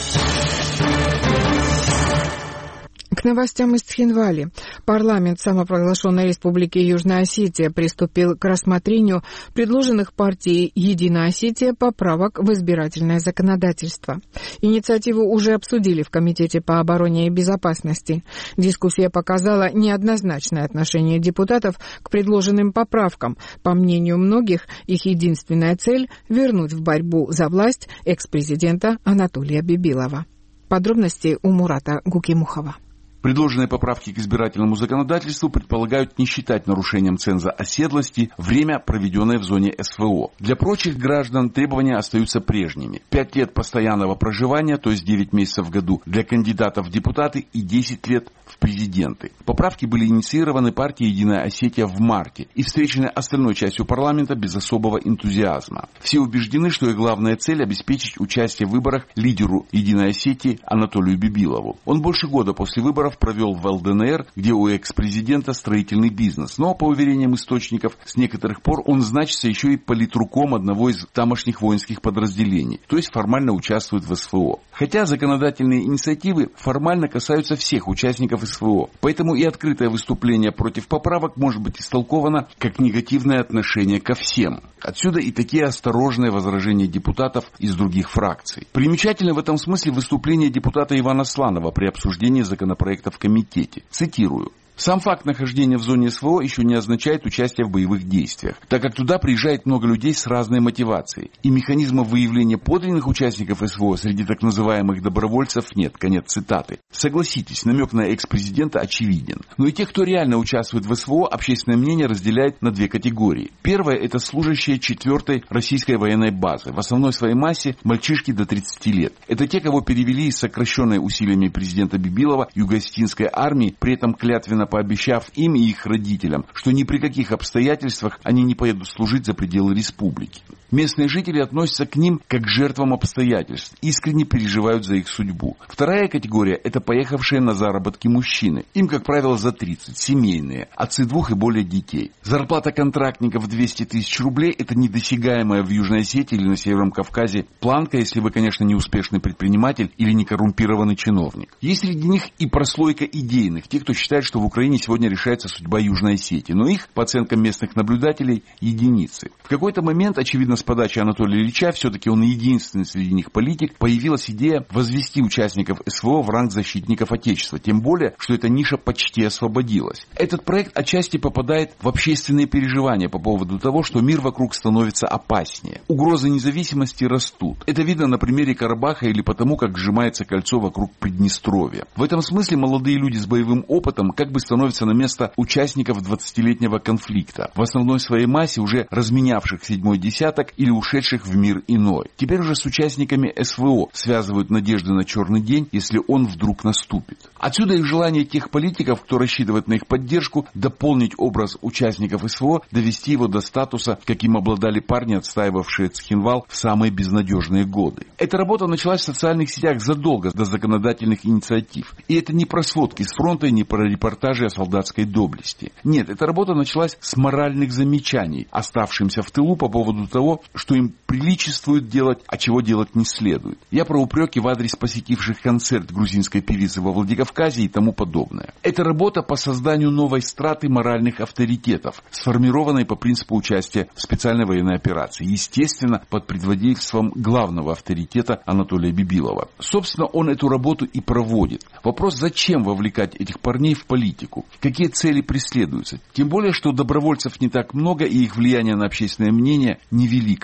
К новостям из Цхинвали. Парламент самопровозглашенной Республики Южная Осетия приступил к рассмотрению предложенных партией «Единая Осетия» поправок в избирательное законодательство. Инициативу уже обсудили в Комитете по обороне и безопасности. Дискуссия показала неоднозначное отношение депутатов к предложенным поправкам. По мнению многих, их единственная цель – вернуть в борьбу за власть экс-президента Анатолия Бибилова. Подробности у Мурата Гукимухова. Предложенные поправки к избирательному законодательству предполагают не считать нарушением ценза оседлости время, проведенное в зоне СВО. Для прочих граждан требования остаются прежними. Пять лет постоянного проживания, то есть девять месяцев в году, для кандидатов в депутаты и десять лет в президенты. Поправки были инициированы партией «Единая Осетия» в марте и встречены остальной частью парламента без особого энтузиазма. Все убеждены, что их главная цель – обеспечить участие в выборах лидеру «Единой Осетии» Анатолию Бибилову. Он больше года после выборов провел в ЛДНР, где у экс-президента строительный бизнес. Но, по уверениям источников, с некоторых пор он значится еще и политруком одного из тамошних воинских подразделений, то есть формально участвует в СВО. Хотя законодательные инициативы формально касаются всех участников СВО, поэтому и открытое выступление против поправок может быть истолковано как негативное отношение ко всем. Отсюда и такие осторожные возражения депутатов из других фракций. Примечательно в этом смысле выступление депутата Ивана Сланова при обсуждении законопроекта в комитете. Цитирую. Сам факт нахождения в зоне СВО еще не означает участие в боевых действиях, так как туда приезжает много людей с разной мотивацией, и механизмов выявления подлинных участников СВО среди так называемых добровольцев нет. Конец цитаты. Согласитесь, намек на экс-президента очевиден. Но и тех, кто реально участвует в СВО, общественное мнение разделяет на две категории. Первая – это служащие четвертой российской военной базы, в основной своей массе мальчишки до тридцати лет. Это те, кого перевели из сокращенной усилиями президента Бибилова юго-осетинской армии, при этом клятвенно пообещав им и их родителям, что ни при каких обстоятельствах они не поедут служить за пределы республики. Местные жители относятся к ним как к жертвам обстоятельств, искренне переживают за их судьбу. Вторая категория – это поехавшие на заработки мужчины. Им, как правило, за тридцать, семейные, отцы двух и более детей. Зарплата контрактников двести тысяч рублей – это недосягаемая в Южной Осетии или на Северном Кавказе планка, если вы, конечно, не успешный предприниматель или не коррумпированный чиновник. Есть среди них и прослойка идейных, те, кто считает, что в Украине сегодня решается судьба Южной Осетии, но их, по оценкам местных наблюдателей, единицы. В какой-то момент, очевидно, с подачи Анатолия Ильича, все-таки он единственный среди них политик, появилась идея возвести участников СВО в ранг защитников Отечества, тем более, что эта ниша почти освободилась. Этот проект отчасти попадает в общественные переживания по поводу того, что мир вокруг становится опаснее. Угрозы независимости растут. Это видно на примере Карабаха или потому, как сжимается кольцо вокруг Приднестровья. В этом смысле молодые люди с боевым опытом как бы становятся на место участников двадцатилетнего конфликта, в основной своей массе уже разменявших седьмой десяток или ушедших в мир иной. Теперь уже с участниками СВО связывают надежды на черный день, если он вдруг наступит. Отсюда и желание тех политиков, кто рассчитывает на их поддержку, дополнить образ участников СВО, довести его до статуса, каким обладали парни, отстаивавшие Цхинвал в самые безнадежные годы. Эта работа началась в социальных сетях задолго до законодательных инициатив. И это не про сводки с фронта и не про репортажи о солдатской доблести. Нет, эта работа началась с моральных замечаний, оставшимся в тылу по поводу того, что им приличествует делать, а чего делать не следует. Я про упреки в адрес посетивших концерт грузинской певицы во Владикавказе и тому подобное. Это работа по созданию новой страты моральных авторитетов, сформированной по принципу участия в специальной военной операции, естественно, под предводительством главного авторитета Анатолия Бибилова. Собственно, он эту работу и проводит. Вопрос, зачем вовлекать этих парней в политику? Какие цели преследуются? Тем более, что добровольцев не так много, и их влияние на общественное мнение невеликое.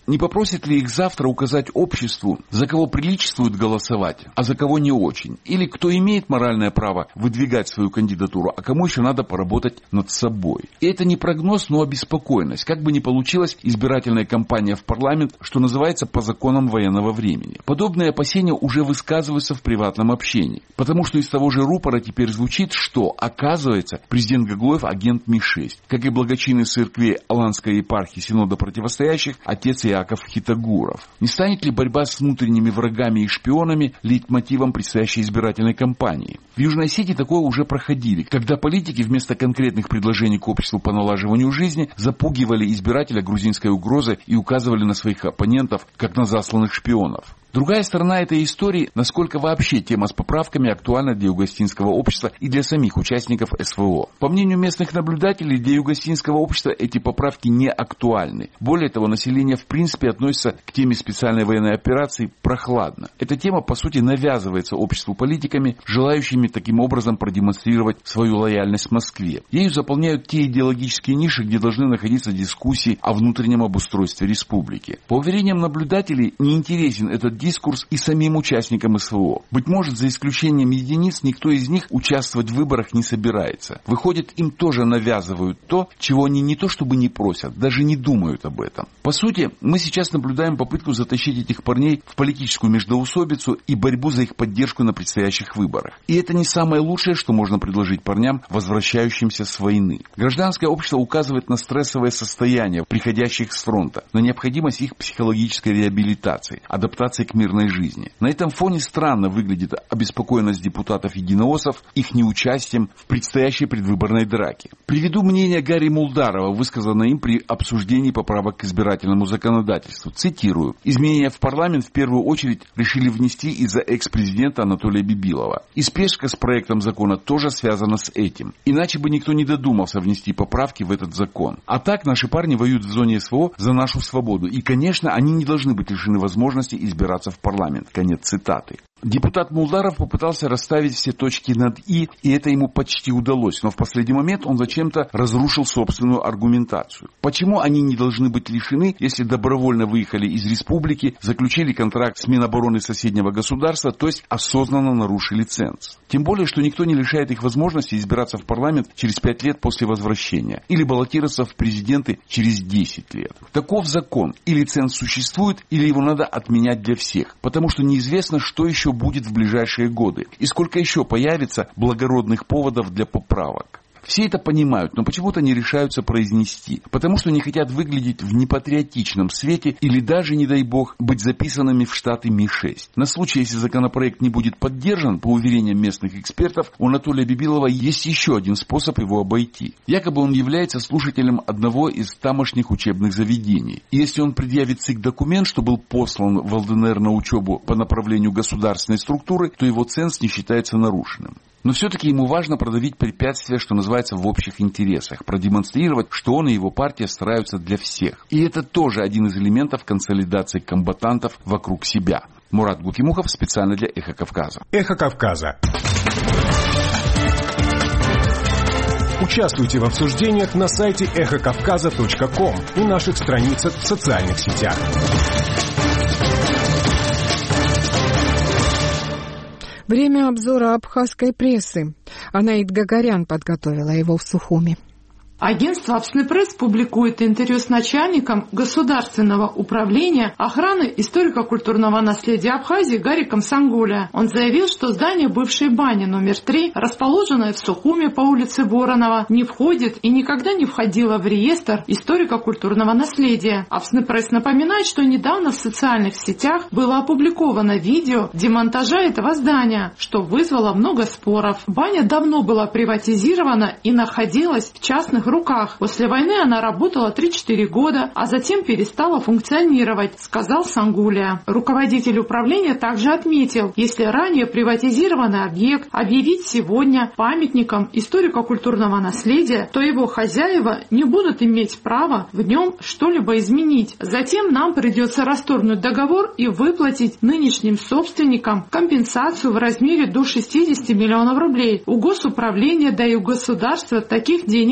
Не попросит ли их завтра указать обществу, за кого приличествует голосовать, а за кого не очень? Или кто имеет моральное право выдвигать свою кандидатуру, а кому еще надо поработать над собой? И это не прогноз, но обеспокоенность. Как бы ни получилась избирательная кампания в парламент, что называется, по законам военного времени. Подобные опасения уже высказываются в приватном общении. Потому что из того же рупора теперь звучит, что, оказывается, президент Гаглоев агент Ми шесть. Как и благочинный в церкви Аланской епархии Синода противостоящих отец Иаков Хитогуров. Не станет ли борьба с внутренними врагами и шпионами лейтмотивом предстоящей избирательной кампании? В Южной Осетии такое уже проходили, когда политики вместо конкретных предложений к обществу по налаживанию жизни запугивали избирателя грузинской угрозой и указывали на своих оппонентов, как на засланных шпионов. Другая сторона этой истории, насколько вообще тема с поправками актуальна для югостинского общества и для самих участников СВО. По мнению местных наблюдателей, для югостинского общества эти поправки не актуальны. Более того, население в принципе относится к теме специальной военной операции прохладно. Эта тема, по сути, навязывается обществу политиками, желающими таким образом продемонстрировать свою лояльность Москве. Ею заполняют те идеологические ниши, где должны находиться дискуссии о внутреннем обустройстве республики. По уверениям наблюдателей, неинтересен этот дискурс и самим участникам СВО. Быть может, за исключением единиц, никто из них участвовать в выборах не собирается. Выходит, им тоже навязывают то, чего они не то чтобы не просят, даже не думают об этом. По сути, мы сейчас наблюдаем попытку затащить этих парней в политическую междоусобицу и борьбу за их поддержку на предстоящих выборах. И это не самое лучшее, что можно предложить парням, возвращающимся с войны. Гражданское общество указывает на стрессовое состояние приходящих с фронта, на необходимость их психологической реабилитации, адаптации к мирной жизни. На этом фоне странно выглядит обеспокоенность депутатов-единоосов их неучастием в предстоящей предвыборной драке. Приведу мнение Гарри Мулдарова, высказанное им при обсуждении поправок к избирательному законодательству. Цитирую. «Изменения в парламент в первую очередь решили внести из-за экс-президента Анатолия Бибилова. И спешка с проектом закона тоже связана с этим. Иначе бы никто не додумался внести поправки в этот закон. А так наши парни воюют в зоне СВО за нашу свободу. И, конечно, они не должны быть лишены возможности избираться в парламент». Конец цитаты. Депутат Мулдаров попытался расставить все точки над «и», и это ему почти удалось, но в последний момент он зачем-то разрушил собственную аргументацию. Почему они не должны быть лишены, если добровольно выехали из республики, заключили контракт с Минобороны соседнего государства, то есть осознанно нарушили ценз? Тем более, что никто не лишает их возможности избираться в парламент через пять лет после возвращения, или баллотироваться в президенты через десять лет. Таков закон. Или ценз существует, или его надо отменять для всех, потому что неизвестно, что еще будет в ближайшие годы и сколько еще появится благородных поводов для поправок. Все это понимают, но почему-то не решаются произнести, потому что не хотят выглядеть в непатриотичном свете или даже, не дай бог, быть записанными в штаты Ми шесть. На случай, если законопроект не будет поддержан, по уверениям местных экспертов, у Анатолия Бибилова есть еще один способ его обойти. Якобы он является слушателем одного из тамошних учебных заведений. И если он предъявит ЦИК документ, что был послан в ЛДНР на учебу по направлению государственной структуры, то его ценз не считается нарушенным. Но все-таки ему важно продавить препятствия, что называется, в общих интересах, продемонстрировать, что он и его партия стараются для всех. И это тоже один из элементов консолидации комбатантов вокруг себя. Мурат Гукимухов специально для «Эхо Кавказа». «Эхо Кавказа». Участвуйте в обсуждениях на сайте эхо кавказа точка ком и наших страницах в социальных сетях. Время обзора абхазской прессы. Анаит Гагарян подготовила его в Сухуми. Агентство «Абснепресс» публикует интервью с начальником Государственного управления охраны историко-культурного наследия Абхазии Гариком Сангуля. Он заявил, что здание бывшей бани номер три, расположенное в Сухуме по улице Воронова, не входит и никогда не входило в реестр историко-культурного наследия. «Абснепресс» напоминает, что недавно в социальных сетях было опубликовано видео демонтажа этого здания, что вызвало много споров. Баня давно была приватизирована и находилась в частных руках. После войны она работала три-четыре года, а затем перестала функционировать, сказал Сангуля. Руководитель управления также отметил, если ранее приватизированный объект объявить сегодня памятником историко-культурного наследия, то его хозяева не будут иметь права в нем что-либо изменить. Затем нам придется расторгнуть договор и выплатить нынешним собственникам компенсацию в размере до шестьдесят миллионов рублей. У госуправления, да и у государства таких денег нет.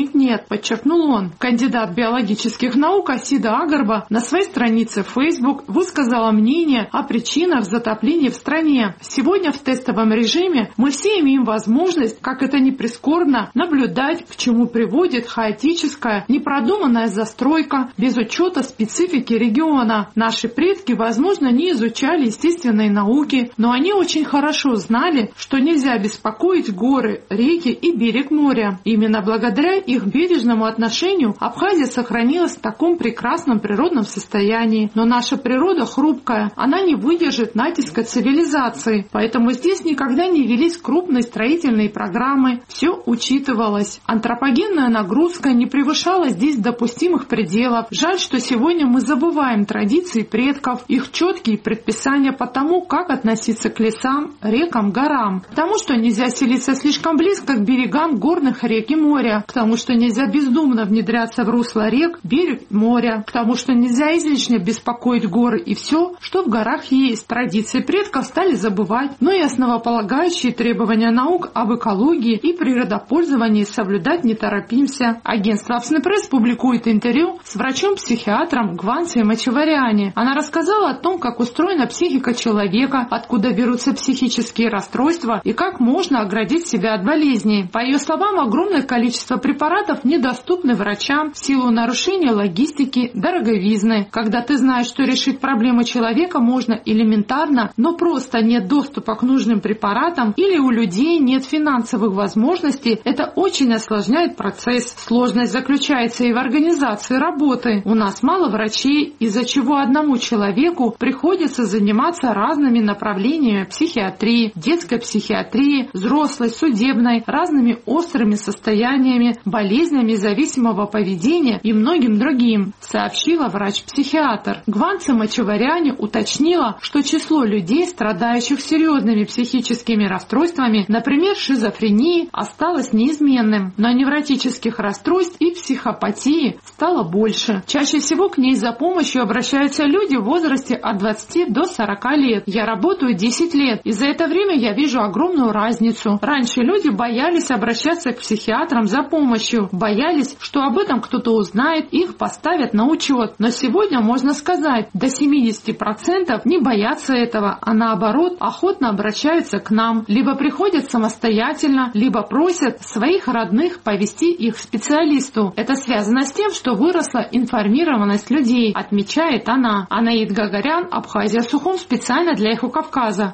подчеркнул он. Кандидат биологических наук Асида Агарба на своей странице в Facebook высказала мнение о причинах затопления в стране. Сегодня в тестовом режиме мы все имеем возможность, как это ни прискорбно, наблюдать, к чему приводит хаотическая, непродуманная застройка без учета специфики региона. Наши предки, возможно, не изучали естественные науки, но они очень хорошо знали, что нельзя беспокоить горы, реки и берег моря. Именно благодаря их бережному отношению Абхазия сохранилась в таком прекрасном природном состоянии. Но наша природа хрупкая, она не выдержит натиска цивилизации, поэтому здесь никогда не велись крупные строительные программы, все учитывалось. Антропогенная нагрузка не превышала здесь допустимых пределов. Жаль, что сегодня мы забываем традиции предков, их четкие предписания по тому, как относиться к лесам, рекам, горам. К тому, что нельзя селиться слишком близко к берегам горных рек и моря. К тому, что нельзя бездумно внедряться в русло рек, берег моря. К тому, что нельзя излишне беспокоить горы и все, что в горах есть. Традиции предков стали забывать, но и основополагающие требования наук об экологии и природопользовании соблюдать не торопимся. Агентство Апснепресс публикует интервью с врачом-психиатром Гванцей Мачеваряне. Она рассказала о том, как устроена психика человека, откуда берутся психические расстройства и как можно оградить себя от болезней. По ее словам, огромное количество препаратов недоступны врачам в силу нарушения логистики, дороговизны. Когда ты знаешь, что решить проблемы человека можно элементарно, но просто нет доступа к нужным препаратам или у людей нет финансовых возможностей, это очень осложняет процесс. Сложность заключается и в организации работы. У нас мало врачей, из-за чего одному человеку приходится заниматься разными направлениями психиатрии, детской психиатрии, взрослой, судебной, разными острыми состояниями, болезнями зависимого поведения и многим другим, сообщила врач-психиатр. Гванце Мачеваряне уточнила, что число людей, страдающих серьезными психическими расстройствами, например, шизофренией, осталось неизменным, но невротических расстройств и психопатии стало больше. Чаще всего к ней за помощью обращаются люди в возрасте от двадцати до сорока лет. Я работаю десять лет, и за это время я вижу огромную разницу. Раньше люди боялись обращаться к психиатрам за помощью, боялись, что об этом кто-то узнает, их поставят на учет. Но сегодня можно сказать, до семидесяти процентов не боятся этого, а наоборот охотно обращаются к нам, либо приходят самостоятельно, либо просят своих родных повести их к специалисту. Это связано с тем, что выросла информированность людей, отмечает она. Анаид Гагарян, Абхазия Сухум, специально для Эхо Кавказа.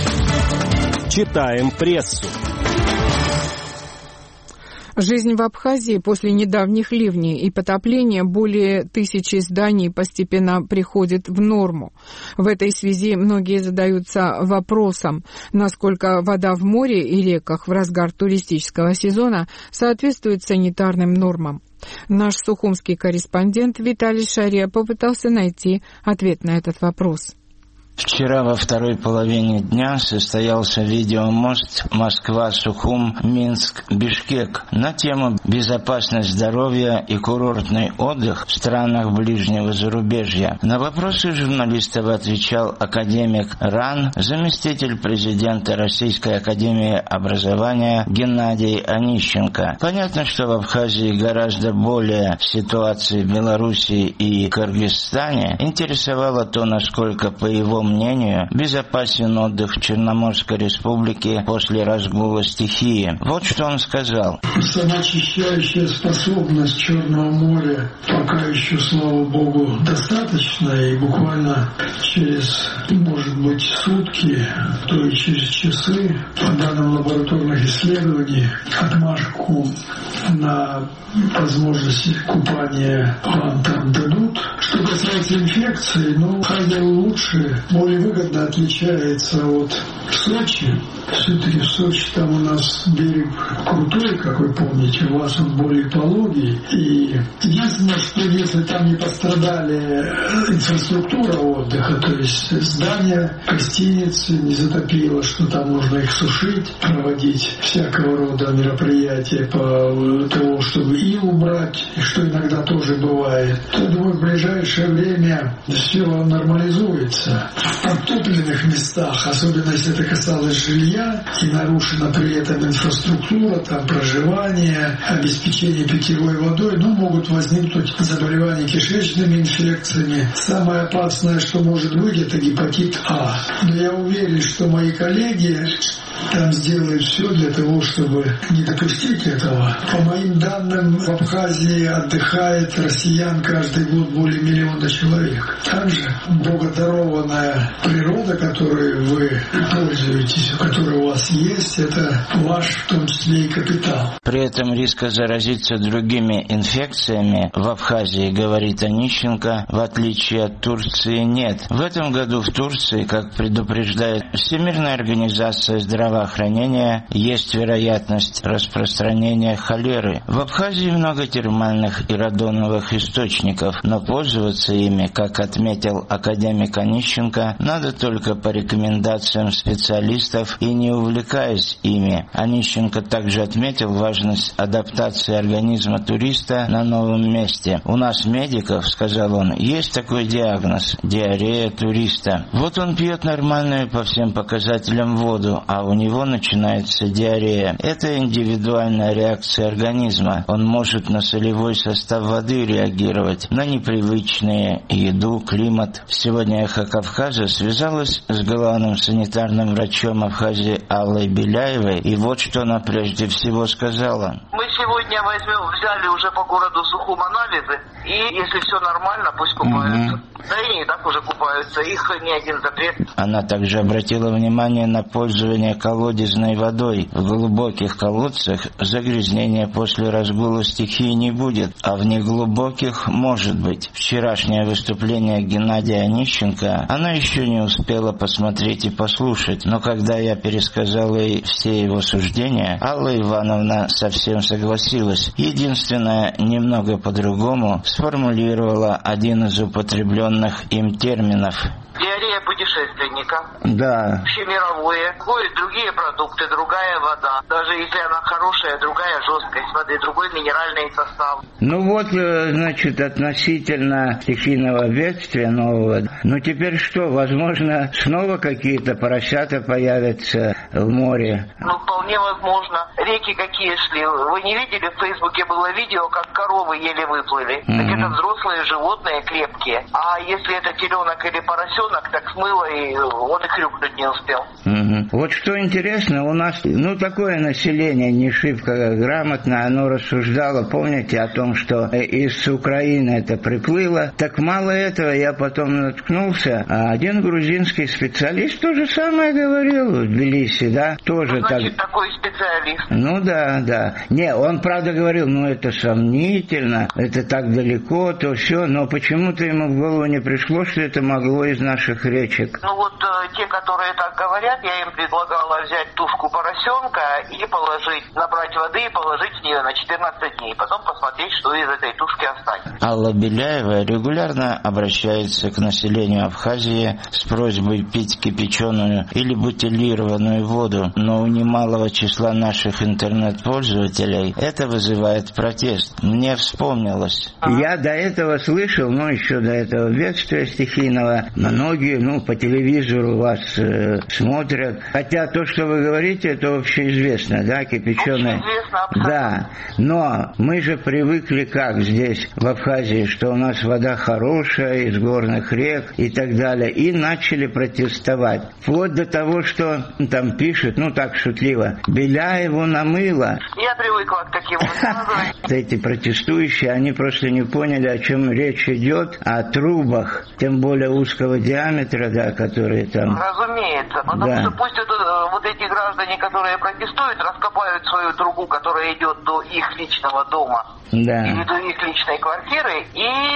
Читаем прессу. Жизнь в Абхазии после недавних ливней и потопления более тысячи зданий постепенно приходит в норму. В этой связи многие задаются вопросом, насколько вода в море и реках в разгар туристического сезона соответствует санитарным нормам. Наш сухумский корреспондент Виталий Шария попытался найти ответ на этот вопрос. Вчера во второй половине дня состоялся видеомост Москва-Сухум-Минск-Бишкек на тему «Безопасность здоровья и курортный отдых в странах ближнего зарубежья». На вопросы журналистов отвечал академик РАН, заместитель президента Российской академии образования Геннадий Онищенко. Понятно, что в Абхазии гораздо более ситуации в Белоруссии и Кыргызстане интересовало то, насколько, по его мнению, безопасен отдых в Черноморской республике после разгула стихии. Вот что он сказал. Самоочищающая способность Черного моря пока еще, слава богу, достаточно, и буквально через, может быть, сутки, то и через часы, по данным лабораторных исследований, отмашку на возможности купания вам там дадут. Что касается инфекции, ну, Абхазия лучше, более выгодно отличается от Сочи. Все-таки в Сочи там у нас берег крутой, как вы помните, у вас он более пологий. И единственное, что если там не пострадали инфраструктура отдыха, то есть здания, гостиницы не затопило, что там нужно их сушить, проводить всякого рода мероприятия по тому, чтобы ил убрать, что иногда тоже бывает, то, думаю, в ближайшее ближайшее время все нормализуется. В подтопленных местах, особенно если это касалось жилья, и нарушена при этом инфраструктура, там проживание, обеспечение питьевой водой, ну, могут возникнуть заболевания кишечными инфекциями. Самое опасное, что может быть, это гепатит А. Но я уверен, что мои коллеги там сделают все для того, чтобы не допустить этого. По моим данным, в Абхазии отдыхает россиян каждый год более миллиона человек. Также богодарованная природа, которой вы пользуетесь, которая у вас есть, это ваш, в том числе, и капитал. При этом риска заразиться другими инфекциями в Абхазии, говорит Онищенко, в отличие от Турции, нет. В этом году в Турции, как предупреждает Всемирная организация здравоохранения, есть вероятность распространения холеры. В Абхазии много термальных и радоновых источников, но пользоваться ими, как отметил академик Онищенко, надо только по рекомендациям специалистов и не увлекаясь ими. Онищенко также отметил важность адаптации организма туриста на новом месте. У нас, медиков, сказал он, есть такой диагноз – диарея туриста. Вот он пьет нормальную по всем показателям воду, а у него начинается диарея. Это индивидуальная реакция организма. Он может на солевой состав воды реагировать, на непривычные еду, климат. Сегодня «Эхо Кавказа» связалась с главным санитарным врачом Абхазии Аллой Беляевой, и вот что она прежде всего сказала. Мы сегодня возьмем, взяли уже по городу Сухум анализы, и если все нормально, пусть купаются. Угу. Да и не так уже купаются, их ни один запрет. Она также обратила внимание на пользование колодезной водой. В глубоких колодцах загрязнения после разгула стихии не будет, а в неглубоких может быть. Вчерашнее выступление Геннадия Онищенко она еще не успела посмотреть и послушать, но когда я пересказал ей все его суждения, Алла Ивановна совсем согласилась. Единственное, немного по-другому сформулировала один из употребленных им терминов. Диарея путешественника. Да. Всемировое. Ходят другие продукты, другая вода. Даже если она хорошая, другая жесткость воды, другой минеральный состав. Ну вот, значит, относительно стихийного бедствия нового. Ну теперь что, возможно, снова какие-то поросята появятся в море? Ну, вполне возможно. Реки какие шли. Вы не видели, в Фейсбуке было видео, как коровы еле выплыли? Mm-hmm. Так это взрослые животные, крепкие. А если это теленок или поросенок, так смыло, и он и хрюкнуть не успел. Угу. Вот что интересно, у нас, ну, такое население не шибко грамотно, оно рассуждало, помните, о том, что из Украины это приплыло. Так мало этого, я потом наткнулся, а один грузинский специалист то же самое говорил в Тбилиси, да, тоже ну, значит, так. такой специалист. Ну да, да. Не, он правда говорил, ну это сомнительно, это так далеко, то все, но почему-то ему в голову не пришло, что это могло из наших речек. Ну вот э, те, которые так говорят, я им предлагала взять тушку поросенка и положить, набрать воды и положить в нее на четырнадцать дней, потом посмотреть, что из этой тушки останется. Алла Беляева регулярно обращается к населению Абхазии с просьбой пить кипяченую или бутилированную воду, но у немалого числа наших интернет-пользователей это вызывает протест. Мне вспомнилось. А? Я до этого слышал, ну еще до этого бедствия стихийного, многие, ну, по телевизору вас э, смотрят. Хотя то, что вы говорите, это общеизвестно, да, кипяченое. Да, но мы же привыкли как здесь, в Абхазии, что у нас вода хорошая, из горных рек и так далее, и начали протестовать. Вплоть до того, что там пишут, ну так шутливо, Беляеву намыло. Я привыкла к таким высказываниям. Эти протестующие, они просто не поняли, о чем речь идет, о трубах, тем более узкого диаметра, да, которые там... Разумеется, потому да. что пусть это, вот эти граждане, которые протестуют, раскопают свою трубу, которая идет до их личного дома, да. или до их личной квартиры,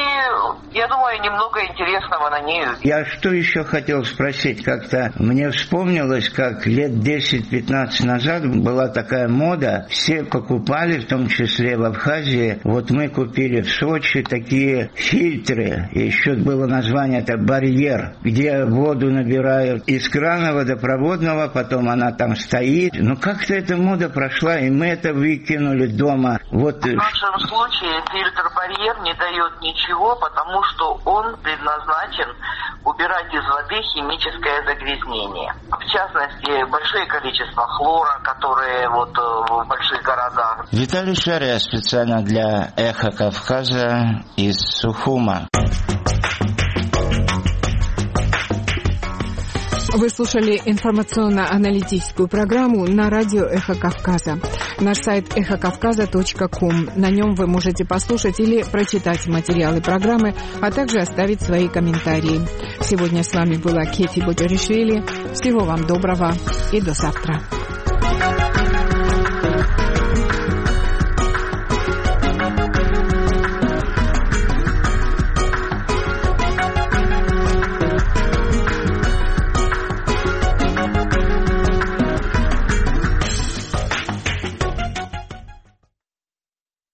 и я думаю, немного интересного на ней. Я что еще хотел спросить, как-то мне вспомнилось, как лет десять-пятнадцать назад была такая мода, все покупали, в том числе в Абхазии, вот мы купили в Сочи такие фильтры, еще было название это барьер, где воду набирают из крана водопроводного, снова, потом она там стоит. Ну как-то эта мода прошла, и мы это выкинули дома. Вот. В нашем случае фильтр-барьер не дает ничего, потому что он предназначен убирать из воды химическое загрязнение. В частности, большое количество хлора, которые вот в больших городах. Виталий Шария специально для «Эхо Кавказа» из Сухума. Вы слушали информационно-аналитическую программу на радио «Эхо Кавказа». Наш сайт эхо кавказа точка ком. На нем вы можете послушать или прочитать материалы программы, а также оставить свои комментарии. Сегодня с вами была Кети Боджаришвили. Всего вам доброго и до завтра.